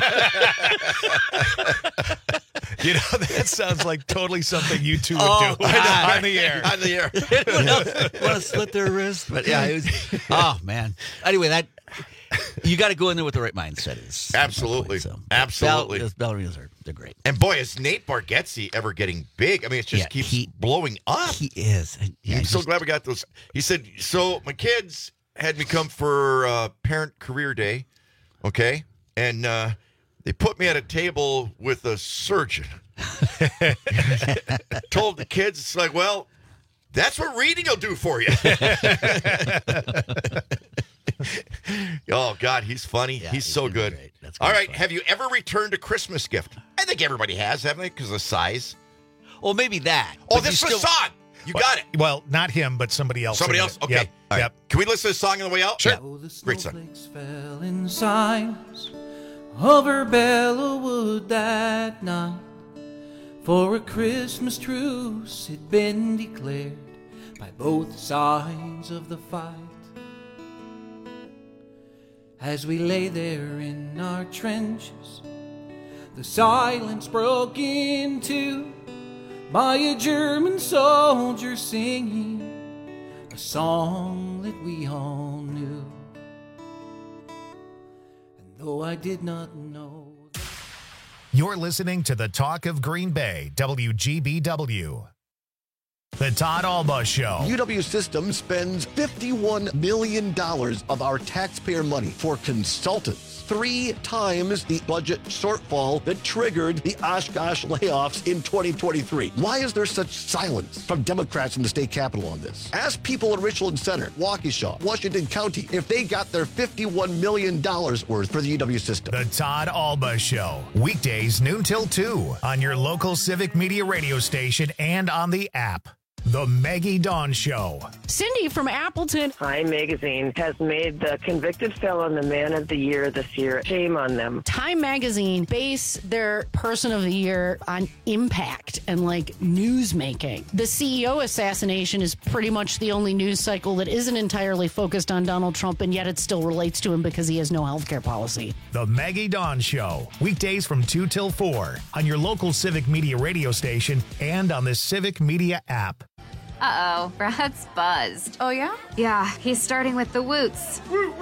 Speaker 16: You know, that sounds like totally something you two would
Speaker 17: Oh,
Speaker 16: do
Speaker 17: God.
Speaker 16: on the air.
Speaker 15: On the air.
Speaker 17: Anyone else want to slit their wrist? But yeah, it was. Oh man. Anyway, that you got to go in there with the right mindset. Is
Speaker 15: Absolutely.
Speaker 17: So,
Speaker 15: Absolutely.
Speaker 17: Ball, ballerinas are they're great.
Speaker 15: And boy, is Nate Bargatze ever getting big? I mean, it just
Speaker 17: Yeah,
Speaker 15: keeps
Speaker 17: he-
Speaker 15: blowing up.
Speaker 17: He is. Yeah,
Speaker 15: I'm
Speaker 17: he's
Speaker 15: so
Speaker 17: just-
Speaker 15: glad we got those. He said, so my kids had me come for uh, parent career day, okay? And uh, they put me at a table with a surgeon. Told the kids, it's like, well, that's what reading will do for you. Oh, God, he's funny.
Speaker 17: Yeah,
Speaker 15: he's,
Speaker 17: he's
Speaker 15: so
Speaker 17: gonna be
Speaker 15: good.
Speaker 17: great. That's
Speaker 15: All
Speaker 17: gonna be
Speaker 15: right,
Speaker 17: fun.
Speaker 15: have you ever returned a Christmas gift? I think everybody has, haven't they? Because of the size.
Speaker 17: Well, maybe that.
Speaker 15: Oh,
Speaker 17: but
Speaker 15: this
Speaker 17: you
Speaker 15: is a
Speaker 17: still-
Speaker 15: song. You got it.
Speaker 16: Well, not him, but somebody else.
Speaker 15: Somebody
Speaker 16: singing
Speaker 15: else?
Speaker 16: it.
Speaker 15: Okay.
Speaker 16: Yep.
Speaker 15: All right.
Speaker 16: Yep.
Speaker 15: Can we listen to the song on the way out?
Speaker 16: Sure.
Speaker 2: Oh, the
Speaker 15: Great song.
Speaker 2: snowflakes fell in silence over Bellawood that night, for a Christmas truce had been declared by both sides of the fight. As we lay there in our trenches, the silence broke into by a German soldier singing,
Speaker 10: a song that we all knew. And though I did not know.
Speaker 1: You're listening to the Talk of Green Bay, W G B W. The Todd Alba Show.
Speaker 11: U W Systems spends fifty-one million dollars of our taxpayer money for consultants, three times the budget shortfall that triggered the Oshkosh layoffs in twenty twenty-three. Why is there such silence from Democrats in the state capitol on this? Ask people in Richland Center, Waukesha, Washington County if they got their fifty-one million dollars worth for the U W system.
Speaker 1: The Todd Alba Show. Weekdays noon till two on your local Civic Media radio station and on the app. The Maggie Dawn Show.
Speaker 12: Cindy from Appleton.
Speaker 13: Time Magazine has made the convicted felon the man of the year this year. Shame on them.
Speaker 12: Time Magazine base their person of the year on impact and like news making. The C E O assassination is pretty much the only news cycle that isn't entirely focused on Donald Trump, and yet it still relates to him because he has no healthcare policy.
Speaker 1: The Maggie Dawn Show. Weekdays from two till four on your local Civic Media radio station and on the Civic Media app.
Speaker 18: Uh-oh, Brad's buzzed.
Speaker 19: Oh, yeah?
Speaker 18: Yeah, he's starting with the woots.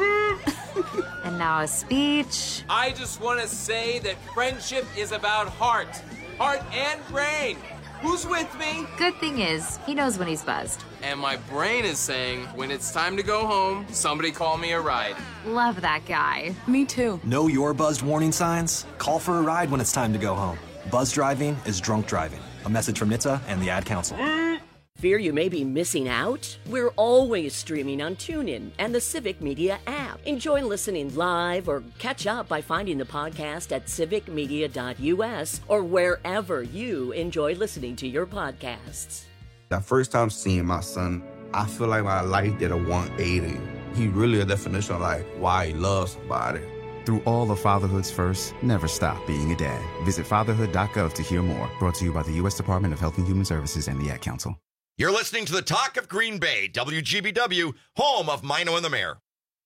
Speaker 18: And now a speech.
Speaker 27: I just want to say that friendship is about heart. Heart and brain. Who's with me?
Speaker 18: Good thing is, he knows when he's buzzed.
Speaker 27: And my brain is saying, when it's time to go home, somebody call me a ride.
Speaker 18: Love that guy.
Speaker 19: Me too.
Speaker 28: Know your buzzed warning signs? Call for a ride when it's time to go home. Buzz driving is drunk driving. A message from N H T S A and the Ad Council.
Speaker 6: Fear you may be missing out? We're always streaming on TuneIn and the Civic Media app. Enjoy listening live or catch up by finding the podcast at civic media dot U S or wherever you enjoy listening to your podcasts.
Speaker 29: That first time seeing my son, I feel like my life did a one eighty. He really a definition of like why he loves somebody.
Speaker 30: Through all of fatherhood's first, never stop being a dad. Visit fatherhood dot gov to hear more. Brought to you by the U S Department of Health and Human Services and the Ad Council.
Speaker 15: You're listening to the Talk of Green Bay, W G B W, home of Mino and the Mayor.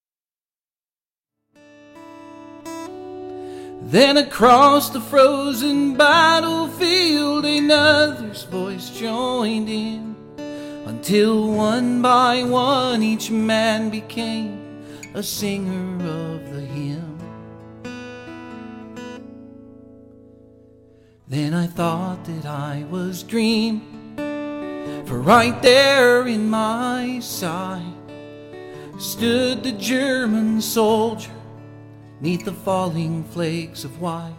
Speaker 10: Then across the frozen battlefield, another's voice joined in, until one by one each man became a singer of the hymn. Then I thought that I was dreaming, for right there in my side stood the German soldier, 'neath the falling flakes of white.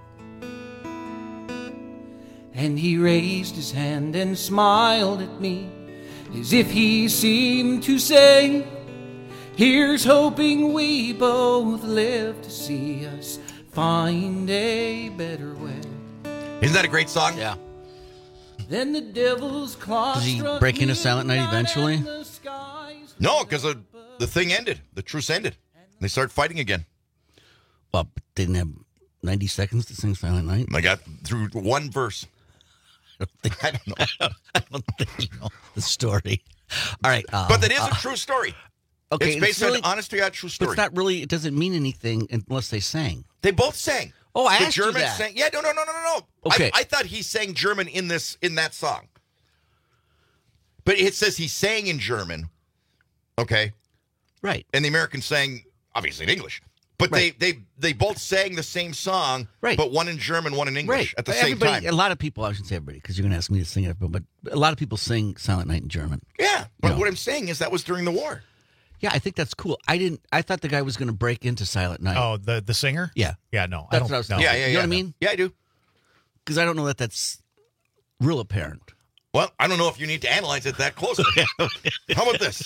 Speaker 10: And he raised his hand and smiled at me, as if he seemed to say, here's hoping we both live to see us find a better way.
Speaker 15: Isn't that a great song?
Speaker 17: Yeah.
Speaker 10: Then the devil's claw
Speaker 17: Does he
Speaker 10: struck
Speaker 17: break into
Speaker 10: me
Speaker 17: Silent Night
Speaker 10: right
Speaker 17: eventually?
Speaker 10: in the skies.
Speaker 15: No, because the, the thing ended. The truce ended. They started fighting again.
Speaker 17: Well, didn't have ninety seconds to sing Silent Night.
Speaker 15: I got through one verse.
Speaker 17: I don't think I don't know. I don't think you know the story. All right, um,
Speaker 15: But that is a
Speaker 17: uh,
Speaker 15: true story.
Speaker 17: Okay,
Speaker 15: It's based
Speaker 17: really,
Speaker 15: on honest to God true
Speaker 17: But
Speaker 15: story.
Speaker 17: it's not really. It doesn't mean anything unless they sang.
Speaker 15: They both sang.
Speaker 17: Oh, I
Speaker 15: the
Speaker 17: asked you
Speaker 15: German
Speaker 17: that.
Speaker 15: sang. Yeah, no, no, no, no, no, no.
Speaker 17: Okay.
Speaker 15: I, I thought he sang German in this in that song, but it says he sang in German. Okay,
Speaker 17: right.
Speaker 15: And the Americans sang obviously in English, but
Speaker 17: Right.
Speaker 15: they they they both sang the same song,
Speaker 17: Right.
Speaker 15: But one in German, one in English
Speaker 17: Right.
Speaker 15: at the same
Speaker 17: Everybody,
Speaker 15: time.
Speaker 17: A lot of people, I shouldn't say everybody, because you're going to ask me to sing it, but a lot of people sing Silent Night in German.
Speaker 15: Yeah, but
Speaker 17: You know.
Speaker 15: what I'm saying is that was during the war.
Speaker 17: Yeah, I think that's cool. I didn't. I thought the guy was going to break into Silent Night.
Speaker 16: Oh, the the singer?
Speaker 17: Yeah,
Speaker 16: Yeah, no. I
Speaker 17: that's
Speaker 16: don't
Speaker 17: what I was
Speaker 16: know.
Speaker 17: thinking.
Speaker 15: Yeah, yeah,
Speaker 17: You know
Speaker 15: yeah.
Speaker 17: what I mean?
Speaker 15: Yeah, I do.
Speaker 17: Because I don't know that that's real apparent.
Speaker 15: Well, I don't know if you need to analyze it that closely. How about this?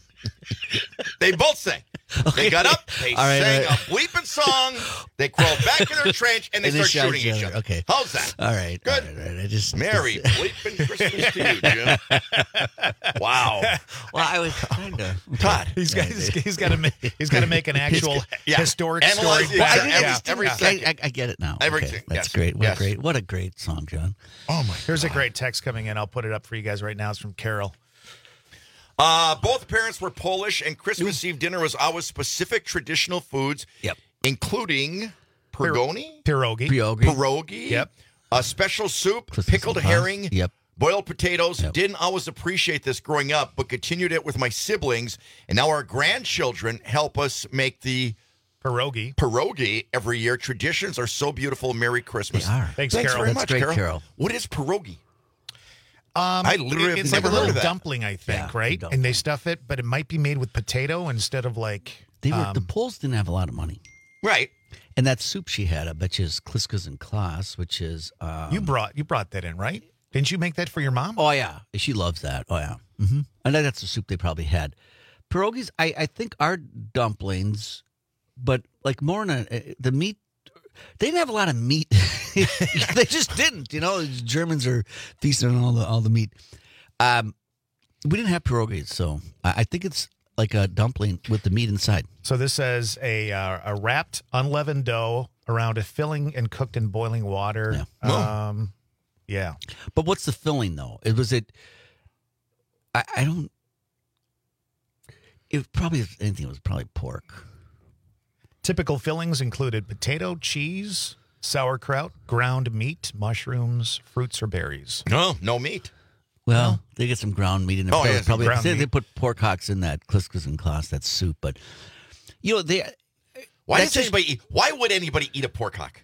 Speaker 15: They both sang. They got up, they
Speaker 17: All right,
Speaker 15: sang
Speaker 17: all right.
Speaker 15: a bleeping song, they crawled back in their trench, and they
Speaker 17: And they
Speaker 15: start
Speaker 17: shot
Speaker 15: shooting each
Speaker 17: each
Speaker 15: other.
Speaker 17: other. Okay.
Speaker 15: How's that?
Speaker 17: All right.
Speaker 15: Good.
Speaker 17: All right, all right. I just
Speaker 15: Merry bleeping Christmas to you, Jim. Wow.
Speaker 17: Well, I was kind of
Speaker 15: Todd.
Speaker 16: He's got he's, he's got to make he's got to make an actual
Speaker 15: yeah.
Speaker 16: historic
Speaker 15: Analyze
Speaker 16: story.
Speaker 15: it.
Speaker 17: Well, I
Speaker 15: Yeah,
Speaker 17: didn't
Speaker 15: every-
Speaker 17: understand
Speaker 15: every
Speaker 17: that.
Speaker 15: second.
Speaker 17: I, I, I get it now.
Speaker 15: Every
Speaker 17: Okay,
Speaker 15: second.
Speaker 17: That's
Speaker 15: Yes.
Speaker 17: great. What
Speaker 15: Yes.
Speaker 17: a great. What a great song, John.
Speaker 15: Oh my!
Speaker 16: Here's a great text coming in. I'll put it up for you guys right now. It's from Carol.
Speaker 15: Uh, both parents were Polish, and Christmas Eve dinner was always specific traditional foods,
Speaker 17: Yep.
Speaker 15: including pergoni,
Speaker 16: Pierogi.
Speaker 17: Pierogi.
Speaker 15: pierogi,
Speaker 16: Yep.
Speaker 15: a special soup,
Speaker 17: Christmas
Speaker 15: pickled
Speaker 17: in pie.
Speaker 15: herring,
Speaker 17: Yep.
Speaker 15: Boiled potatoes. Didn't always appreciate this growing up, but continued it with my siblings. And now our grandchildren help us make the
Speaker 16: pierogi.
Speaker 15: Pierogi every year. Traditions are so beautiful. Merry Christmas.
Speaker 17: They are.
Speaker 16: Thanks,
Speaker 15: Thanks
Speaker 16: Carol.
Speaker 15: very
Speaker 17: That's
Speaker 15: much,
Speaker 17: great,
Speaker 15: Carol.
Speaker 17: Carol.
Speaker 15: What is pierogi?
Speaker 16: Um,
Speaker 15: I literally have
Speaker 16: it's
Speaker 15: never
Speaker 16: like a
Speaker 15: heard
Speaker 16: little
Speaker 15: of that.
Speaker 16: dumpling, I think,
Speaker 17: Yeah,
Speaker 16: right?
Speaker 17: dumpling.
Speaker 16: And they stuff it, but it might be made with potato instead of like.
Speaker 17: They were,
Speaker 16: um,
Speaker 17: the Poles didn't have a lot of money.
Speaker 15: Right.
Speaker 17: And that soup she had, I bet you, is Kliskas and Klaas, which is. Um,
Speaker 16: you brought you brought that in, right? Didn't you make that for your mom?
Speaker 17: Oh, yeah. She loves that. Oh, yeah. Mm-hmm. I know that's the soup they probably had. Pierogies, I, I think, are dumplings, but like more in a. The meat. They didn't have a lot of meat. They just didn't. You know, Germans are feasting on all the all the meat. Um, we didn't have pierogies, so I, I think it's like a dumpling with the meat inside.
Speaker 16: So this says a uh, a wrapped unleavened dough around a filling and cooked in boiling water.
Speaker 17: Yeah.
Speaker 16: Um, yeah.
Speaker 17: But what's the filling though? It was it. I, I don't. It probably if anything it was probably pork.
Speaker 16: Typical fillings included potato, cheese, sauerkraut, ground meat, mushrooms, fruits, or berries.
Speaker 15: No, no meat.
Speaker 17: Well, they get some ground meat in there.
Speaker 15: Oh, yeah,
Speaker 17: probably
Speaker 16: ground
Speaker 17: they,
Speaker 16: meat.
Speaker 17: they put pork hocks in that Kliskas and Klaas, that soup. But you know they.
Speaker 15: Why
Speaker 17: that's
Speaker 15: does
Speaker 17: just-
Speaker 15: anybody eat? Why would anybody eat a pork hock?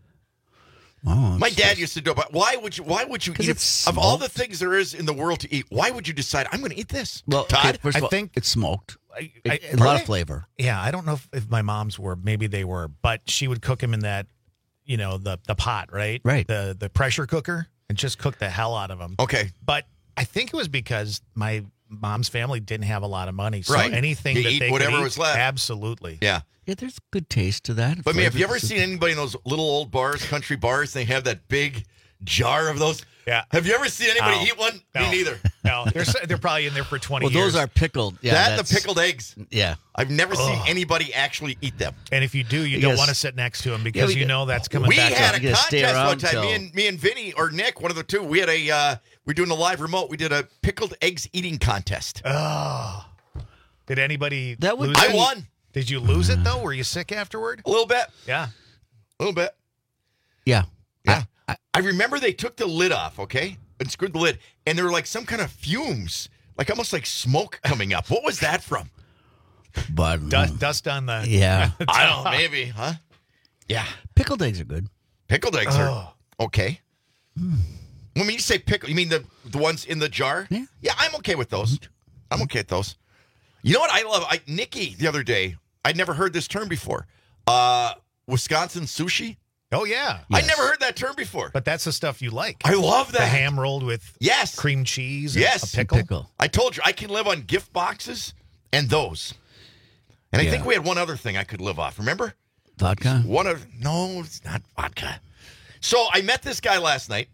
Speaker 17: Oh,
Speaker 15: My
Speaker 17: it's
Speaker 15: dad
Speaker 17: just-
Speaker 15: used to do it, but why would you? Why would you
Speaker 17: 'Cause
Speaker 15: eat
Speaker 17: it's
Speaker 15: it? Of all the
Speaker 17: smoked.
Speaker 15: things there is in the world to eat, why would you decide I'm going to eat this?
Speaker 17: Well,
Speaker 15: Todd,
Speaker 17: okay, first of
Speaker 16: I
Speaker 17: all,
Speaker 16: think-
Speaker 17: it's smoked.
Speaker 16: I,
Speaker 17: It-
Speaker 16: I-
Speaker 17: a lot
Speaker 15: Are
Speaker 17: of
Speaker 15: they?
Speaker 17: flavor.
Speaker 16: Yeah, I don't know if, if my mom's were. Maybe they were, but she would cook them in that, you know, the the pot, right?
Speaker 17: Right.
Speaker 16: The the pressure cooker, and just cook the hell out of them.
Speaker 15: okay,
Speaker 16: But I think it was because my mom's family didn't have a lot of money, so
Speaker 15: Right.
Speaker 16: anything
Speaker 15: You
Speaker 16: that
Speaker 15: eat
Speaker 16: they
Speaker 15: whatever
Speaker 16: could eat,
Speaker 15: was left.
Speaker 16: absolutely.
Speaker 15: yeah.
Speaker 17: Yeah, there's good taste to that.
Speaker 15: But I mean, have you
Speaker 17: Flavor.
Speaker 15: ever seen anybody in those little old bars, country bars? They have that big jar of those.
Speaker 16: Yeah.
Speaker 15: Have you ever seen anybody
Speaker 16: No.
Speaker 15: eat one?
Speaker 16: No.
Speaker 15: Me neither.
Speaker 16: No, they're s- they're probably in there for twenty
Speaker 17: Well,
Speaker 16: years.
Speaker 17: those are pickled. Yeah,
Speaker 15: that the
Speaker 17: that's-
Speaker 15: pickled eggs.
Speaker 17: Yeah.
Speaker 15: I've never seen
Speaker 16: Ugh.
Speaker 15: anybody actually eat them.
Speaker 16: And if you do, you
Speaker 17: You
Speaker 16: don't
Speaker 17: gotta
Speaker 16: want to
Speaker 17: s-
Speaker 16: sit next to them because
Speaker 17: we
Speaker 16: you
Speaker 17: get-
Speaker 16: know that's coming
Speaker 15: We
Speaker 16: back
Speaker 15: had
Speaker 16: up.
Speaker 15: a
Speaker 17: You gotta stay
Speaker 15: contest one
Speaker 17: around
Speaker 15: time.
Speaker 17: till-
Speaker 15: Me and me and Vinny or Nick, one of the two. We had a uh, we're doing a live remote. We did a pickled eggs eating contest.
Speaker 16: Oh. Did anybody
Speaker 17: That would
Speaker 16: lose
Speaker 15: I
Speaker 16: it?
Speaker 15: won
Speaker 16: Did you lose it though? Were you sick afterward?
Speaker 15: a little bit,
Speaker 16: Yeah.
Speaker 15: a little bit.
Speaker 17: Yeah.
Speaker 15: Yeah.
Speaker 17: I-
Speaker 15: I remember they took the lid off, okay, and screwed the lid, and there were like some kind of fumes, like almost like smoke coming up. What was that from?
Speaker 17: But
Speaker 16: Dust, dust on the.
Speaker 17: yeah,
Speaker 15: I don't know, maybe, huh? Yeah.
Speaker 17: pickled eggs are good.
Speaker 15: Pickled eggs are
Speaker 16: Oh.
Speaker 15: okay. When you say pickle, you mean the the ones in the jar?
Speaker 17: Yeah.
Speaker 15: Yeah, I'm okay with those. I'm okay with those. You know what I love? I, Nikki, the other day, I'd never heard this term before. Uh, Wisconsin sushi.
Speaker 16: Oh yeah.
Speaker 15: I never heard that term before.
Speaker 16: But that's the stuff you like.
Speaker 15: I love that.
Speaker 16: The ham rolled with
Speaker 15: Yes.
Speaker 16: cream cheese. And
Speaker 15: Yes.
Speaker 16: A pickle.
Speaker 17: Pickle.
Speaker 15: I told you I can live on gift boxes and those. And I
Speaker 17: Yeah.
Speaker 15: think we had one other thing I could live off. Remember?
Speaker 17: Vodka.
Speaker 15: One of no, it's not vodka. So I met this guy last night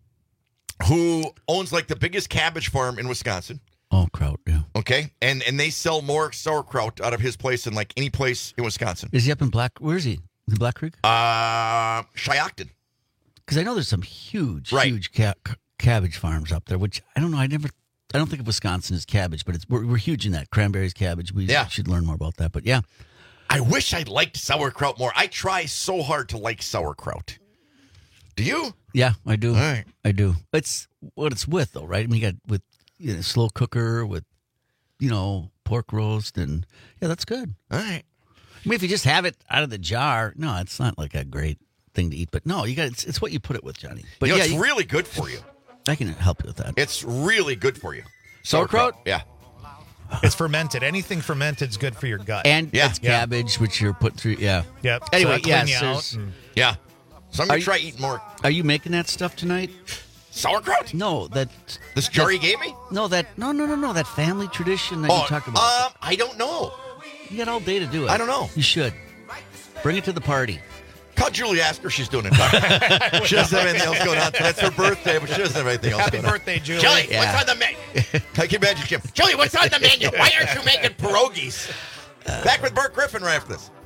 Speaker 15: who owns like the biggest cabbage farm in Wisconsin.
Speaker 17: Oh, kraut. Yeah.
Speaker 15: Okay, and and they sell more sauerkraut out of his place than like any place in Wisconsin.
Speaker 17: Is he up in Black? Where is he? In Black Creek?
Speaker 15: Uh, Shiocton.
Speaker 17: Because I know there's some huge,
Speaker 15: Right.
Speaker 17: huge ca- c- cabbage farms up there. Which I don't know. I never. I don't think of Wisconsin as cabbage, but it's we're, we're huge in that cranberries, cabbage. We
Speaker 15: Yeah.
Speaker 17: should learn more about that. But yeah,
Speaker 15: I wish I liked sauerkraut more. I try so hard to like sauerkraut. Do you?
Speaker 17: yeah, I do.
Speaker 15: All right.
Speaker 17: I do. It's what it's with, though, right? I mean, you got with you know, slow cooker with you know pork roast, and yeah, that's good.
Speaker 15: All right.
Speaker 17: I mean, if you just have it out of the jar, no, it's not like a great thing to eat. But no, you got it's, it's what you put it with, Johnny. But
Speaker 15: you know,
Speaker 17: yeah,
Speaker 15: it's
Speaker 17: you-
Speaker 15: really good for you.
Speaker 17: I can help you with that.
Speaker 15: It's really good for you.
Speaker 17: Sauerkraut?
Speaker 15: Yeah.
Speaker 16: It's fermented. Anything fermented is good for your gut.
Speaker 17: And
Speaker 15: Yeah.
Speaker 17: it's cabbage, which you're put through. Yeah.
Speaker 16: Yep. So
Speaker 17: Anyway,
Speaker 16: that'll clean
Speaker 17: yes.
Speaker 16: you out
Speaker 17: there's-
Speaker 16: and-
Speaker 15: Yeah. So I'm
Speaker 17: Are
Speaker 15: going
Speaker 17: you-
Speaker 15: to try eating more
Speaker 17: Are you making that stuff tonight?
Speaker 15: sauerkraut.
Speaker 17: No, that
Speaker 15: This jar he gave me?
Speaker 17: no, that no, no, no, no, that family tradition that
Speaker 15: Oh,
Speaker 17: you talked about.
Speaker 15: um, I don't know.
Speaker 17: you got all day to do it.
Speaker 15: I don't know.
Speaker 17: You should bring it to the party.
Speaker 15: Call Julie, ask her she's doing it. She doesn't have anything else going on. That's her birthday, but she doesn't have anything else
Speaker 16: Happy
Speaker 15: going on.
Speaker 16: birthday, Julie.
Speaker 15: Julie,
Speaker 17: Yeah.
Speaker 15: what's on the menu? I can imagine Jim. Julie, what's on the menu? Why aren't you making pierogies? Back with Bert Griffin right after this.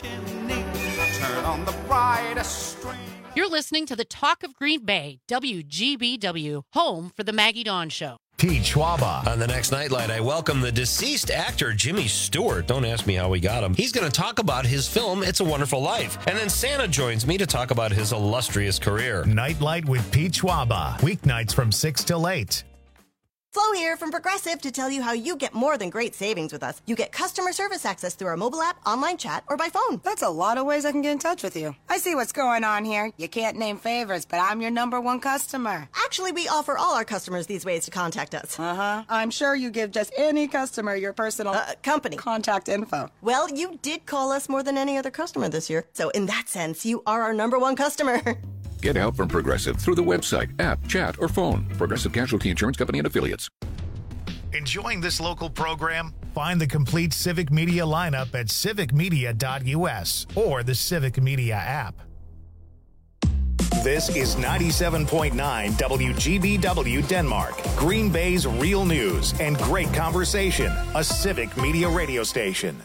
Speaker 3: Turn on the brightest string.
Speaker 12: You're listening to the Talk of Green Bay, W G B W, home for the Maggie Dawn Show.
Speaker 1: Pete Schwaba.
Speaker 5: On the next Nightlight, I welcome the deceased actor Jimmy Stewart. Don't ask me how we got him. He's going to talk about his film, It's a Wonderful Life. And then Santa joins me to talk about his illustrious career.
Speaker 1: Nightlight with Pete Schwaba. Weeknights from six till eight.
Speaker 7: Flo here from Progressive to tell you how you get more than great savings with us. You get customer service access through our mobile app, online chat, or by phone.
Speaker 14: That's a lot of ways I can get in touch with you. I see what's going on here. You can't name favors, but I'm your number one customer.
Speaker 7: Actually, we offer all our customers these ways to contact us.
Speaker 14: Uh-huh. I'm sure you give just any customer your personal
Speaker 7: uh, company
Speaker 14: contact info.
Speaker 7: Well, you did call us more than any other customer this year. So in that sense, you are our number one customer.
Speaker 19: Get help from Progressive through the website, app, chat, or phone. Progressive Casualty Insurance Company and Affiliates.
Speaker 1: Enjoying this local program? Find the complete Civic Media lineup at civic media dot u s or the Civic Media app. This is ninety-seven point nine W G B W Denmark, Green Bay's real news and great conversation, a Civic Media radio station.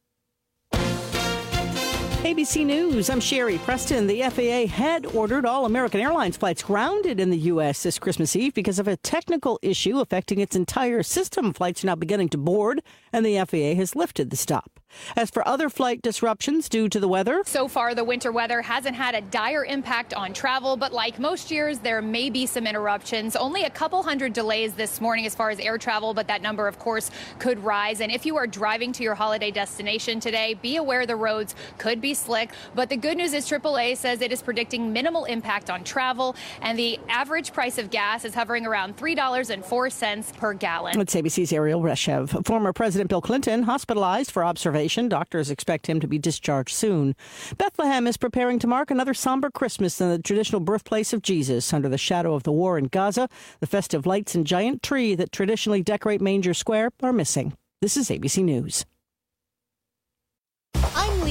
Speaker 20: A B C News, I'm Sherry Preston. The F A A had ordered all American Airlines flights grounded in the U S this Christmas Eve because of a technical issue affecting its entire system. Flights are now beginning to board, and the F A A has lifted the stop. As for other flight disruptions due to the weather,
Speaker 21: so far the winter weather hasn't had a dire impact on travel, but like most years, there may be some interruptions. Only a couple hundred delays this morning as far as air travel, but that number, of course, could rise. And if you are driving to your holiday destination today, be aware the roads could be slick. But the good news is triple A says it is predicting minimal impact on travel, and the average price of gas is hovering around three dollars and four cents per gallon.
Speaker 20: It's A B C's Ariel Reshev. Former President Bill Clinton hospitalized for observation. Doctors expect him to be discharged soon. Bethlehem is preparing to mark another somber Christmas in the traditional birthplace of Jesus. Under the shadow of the war in Gaza, the festive lights and giant tree that traditionally decorate Manger Square are missing. This is A B C News.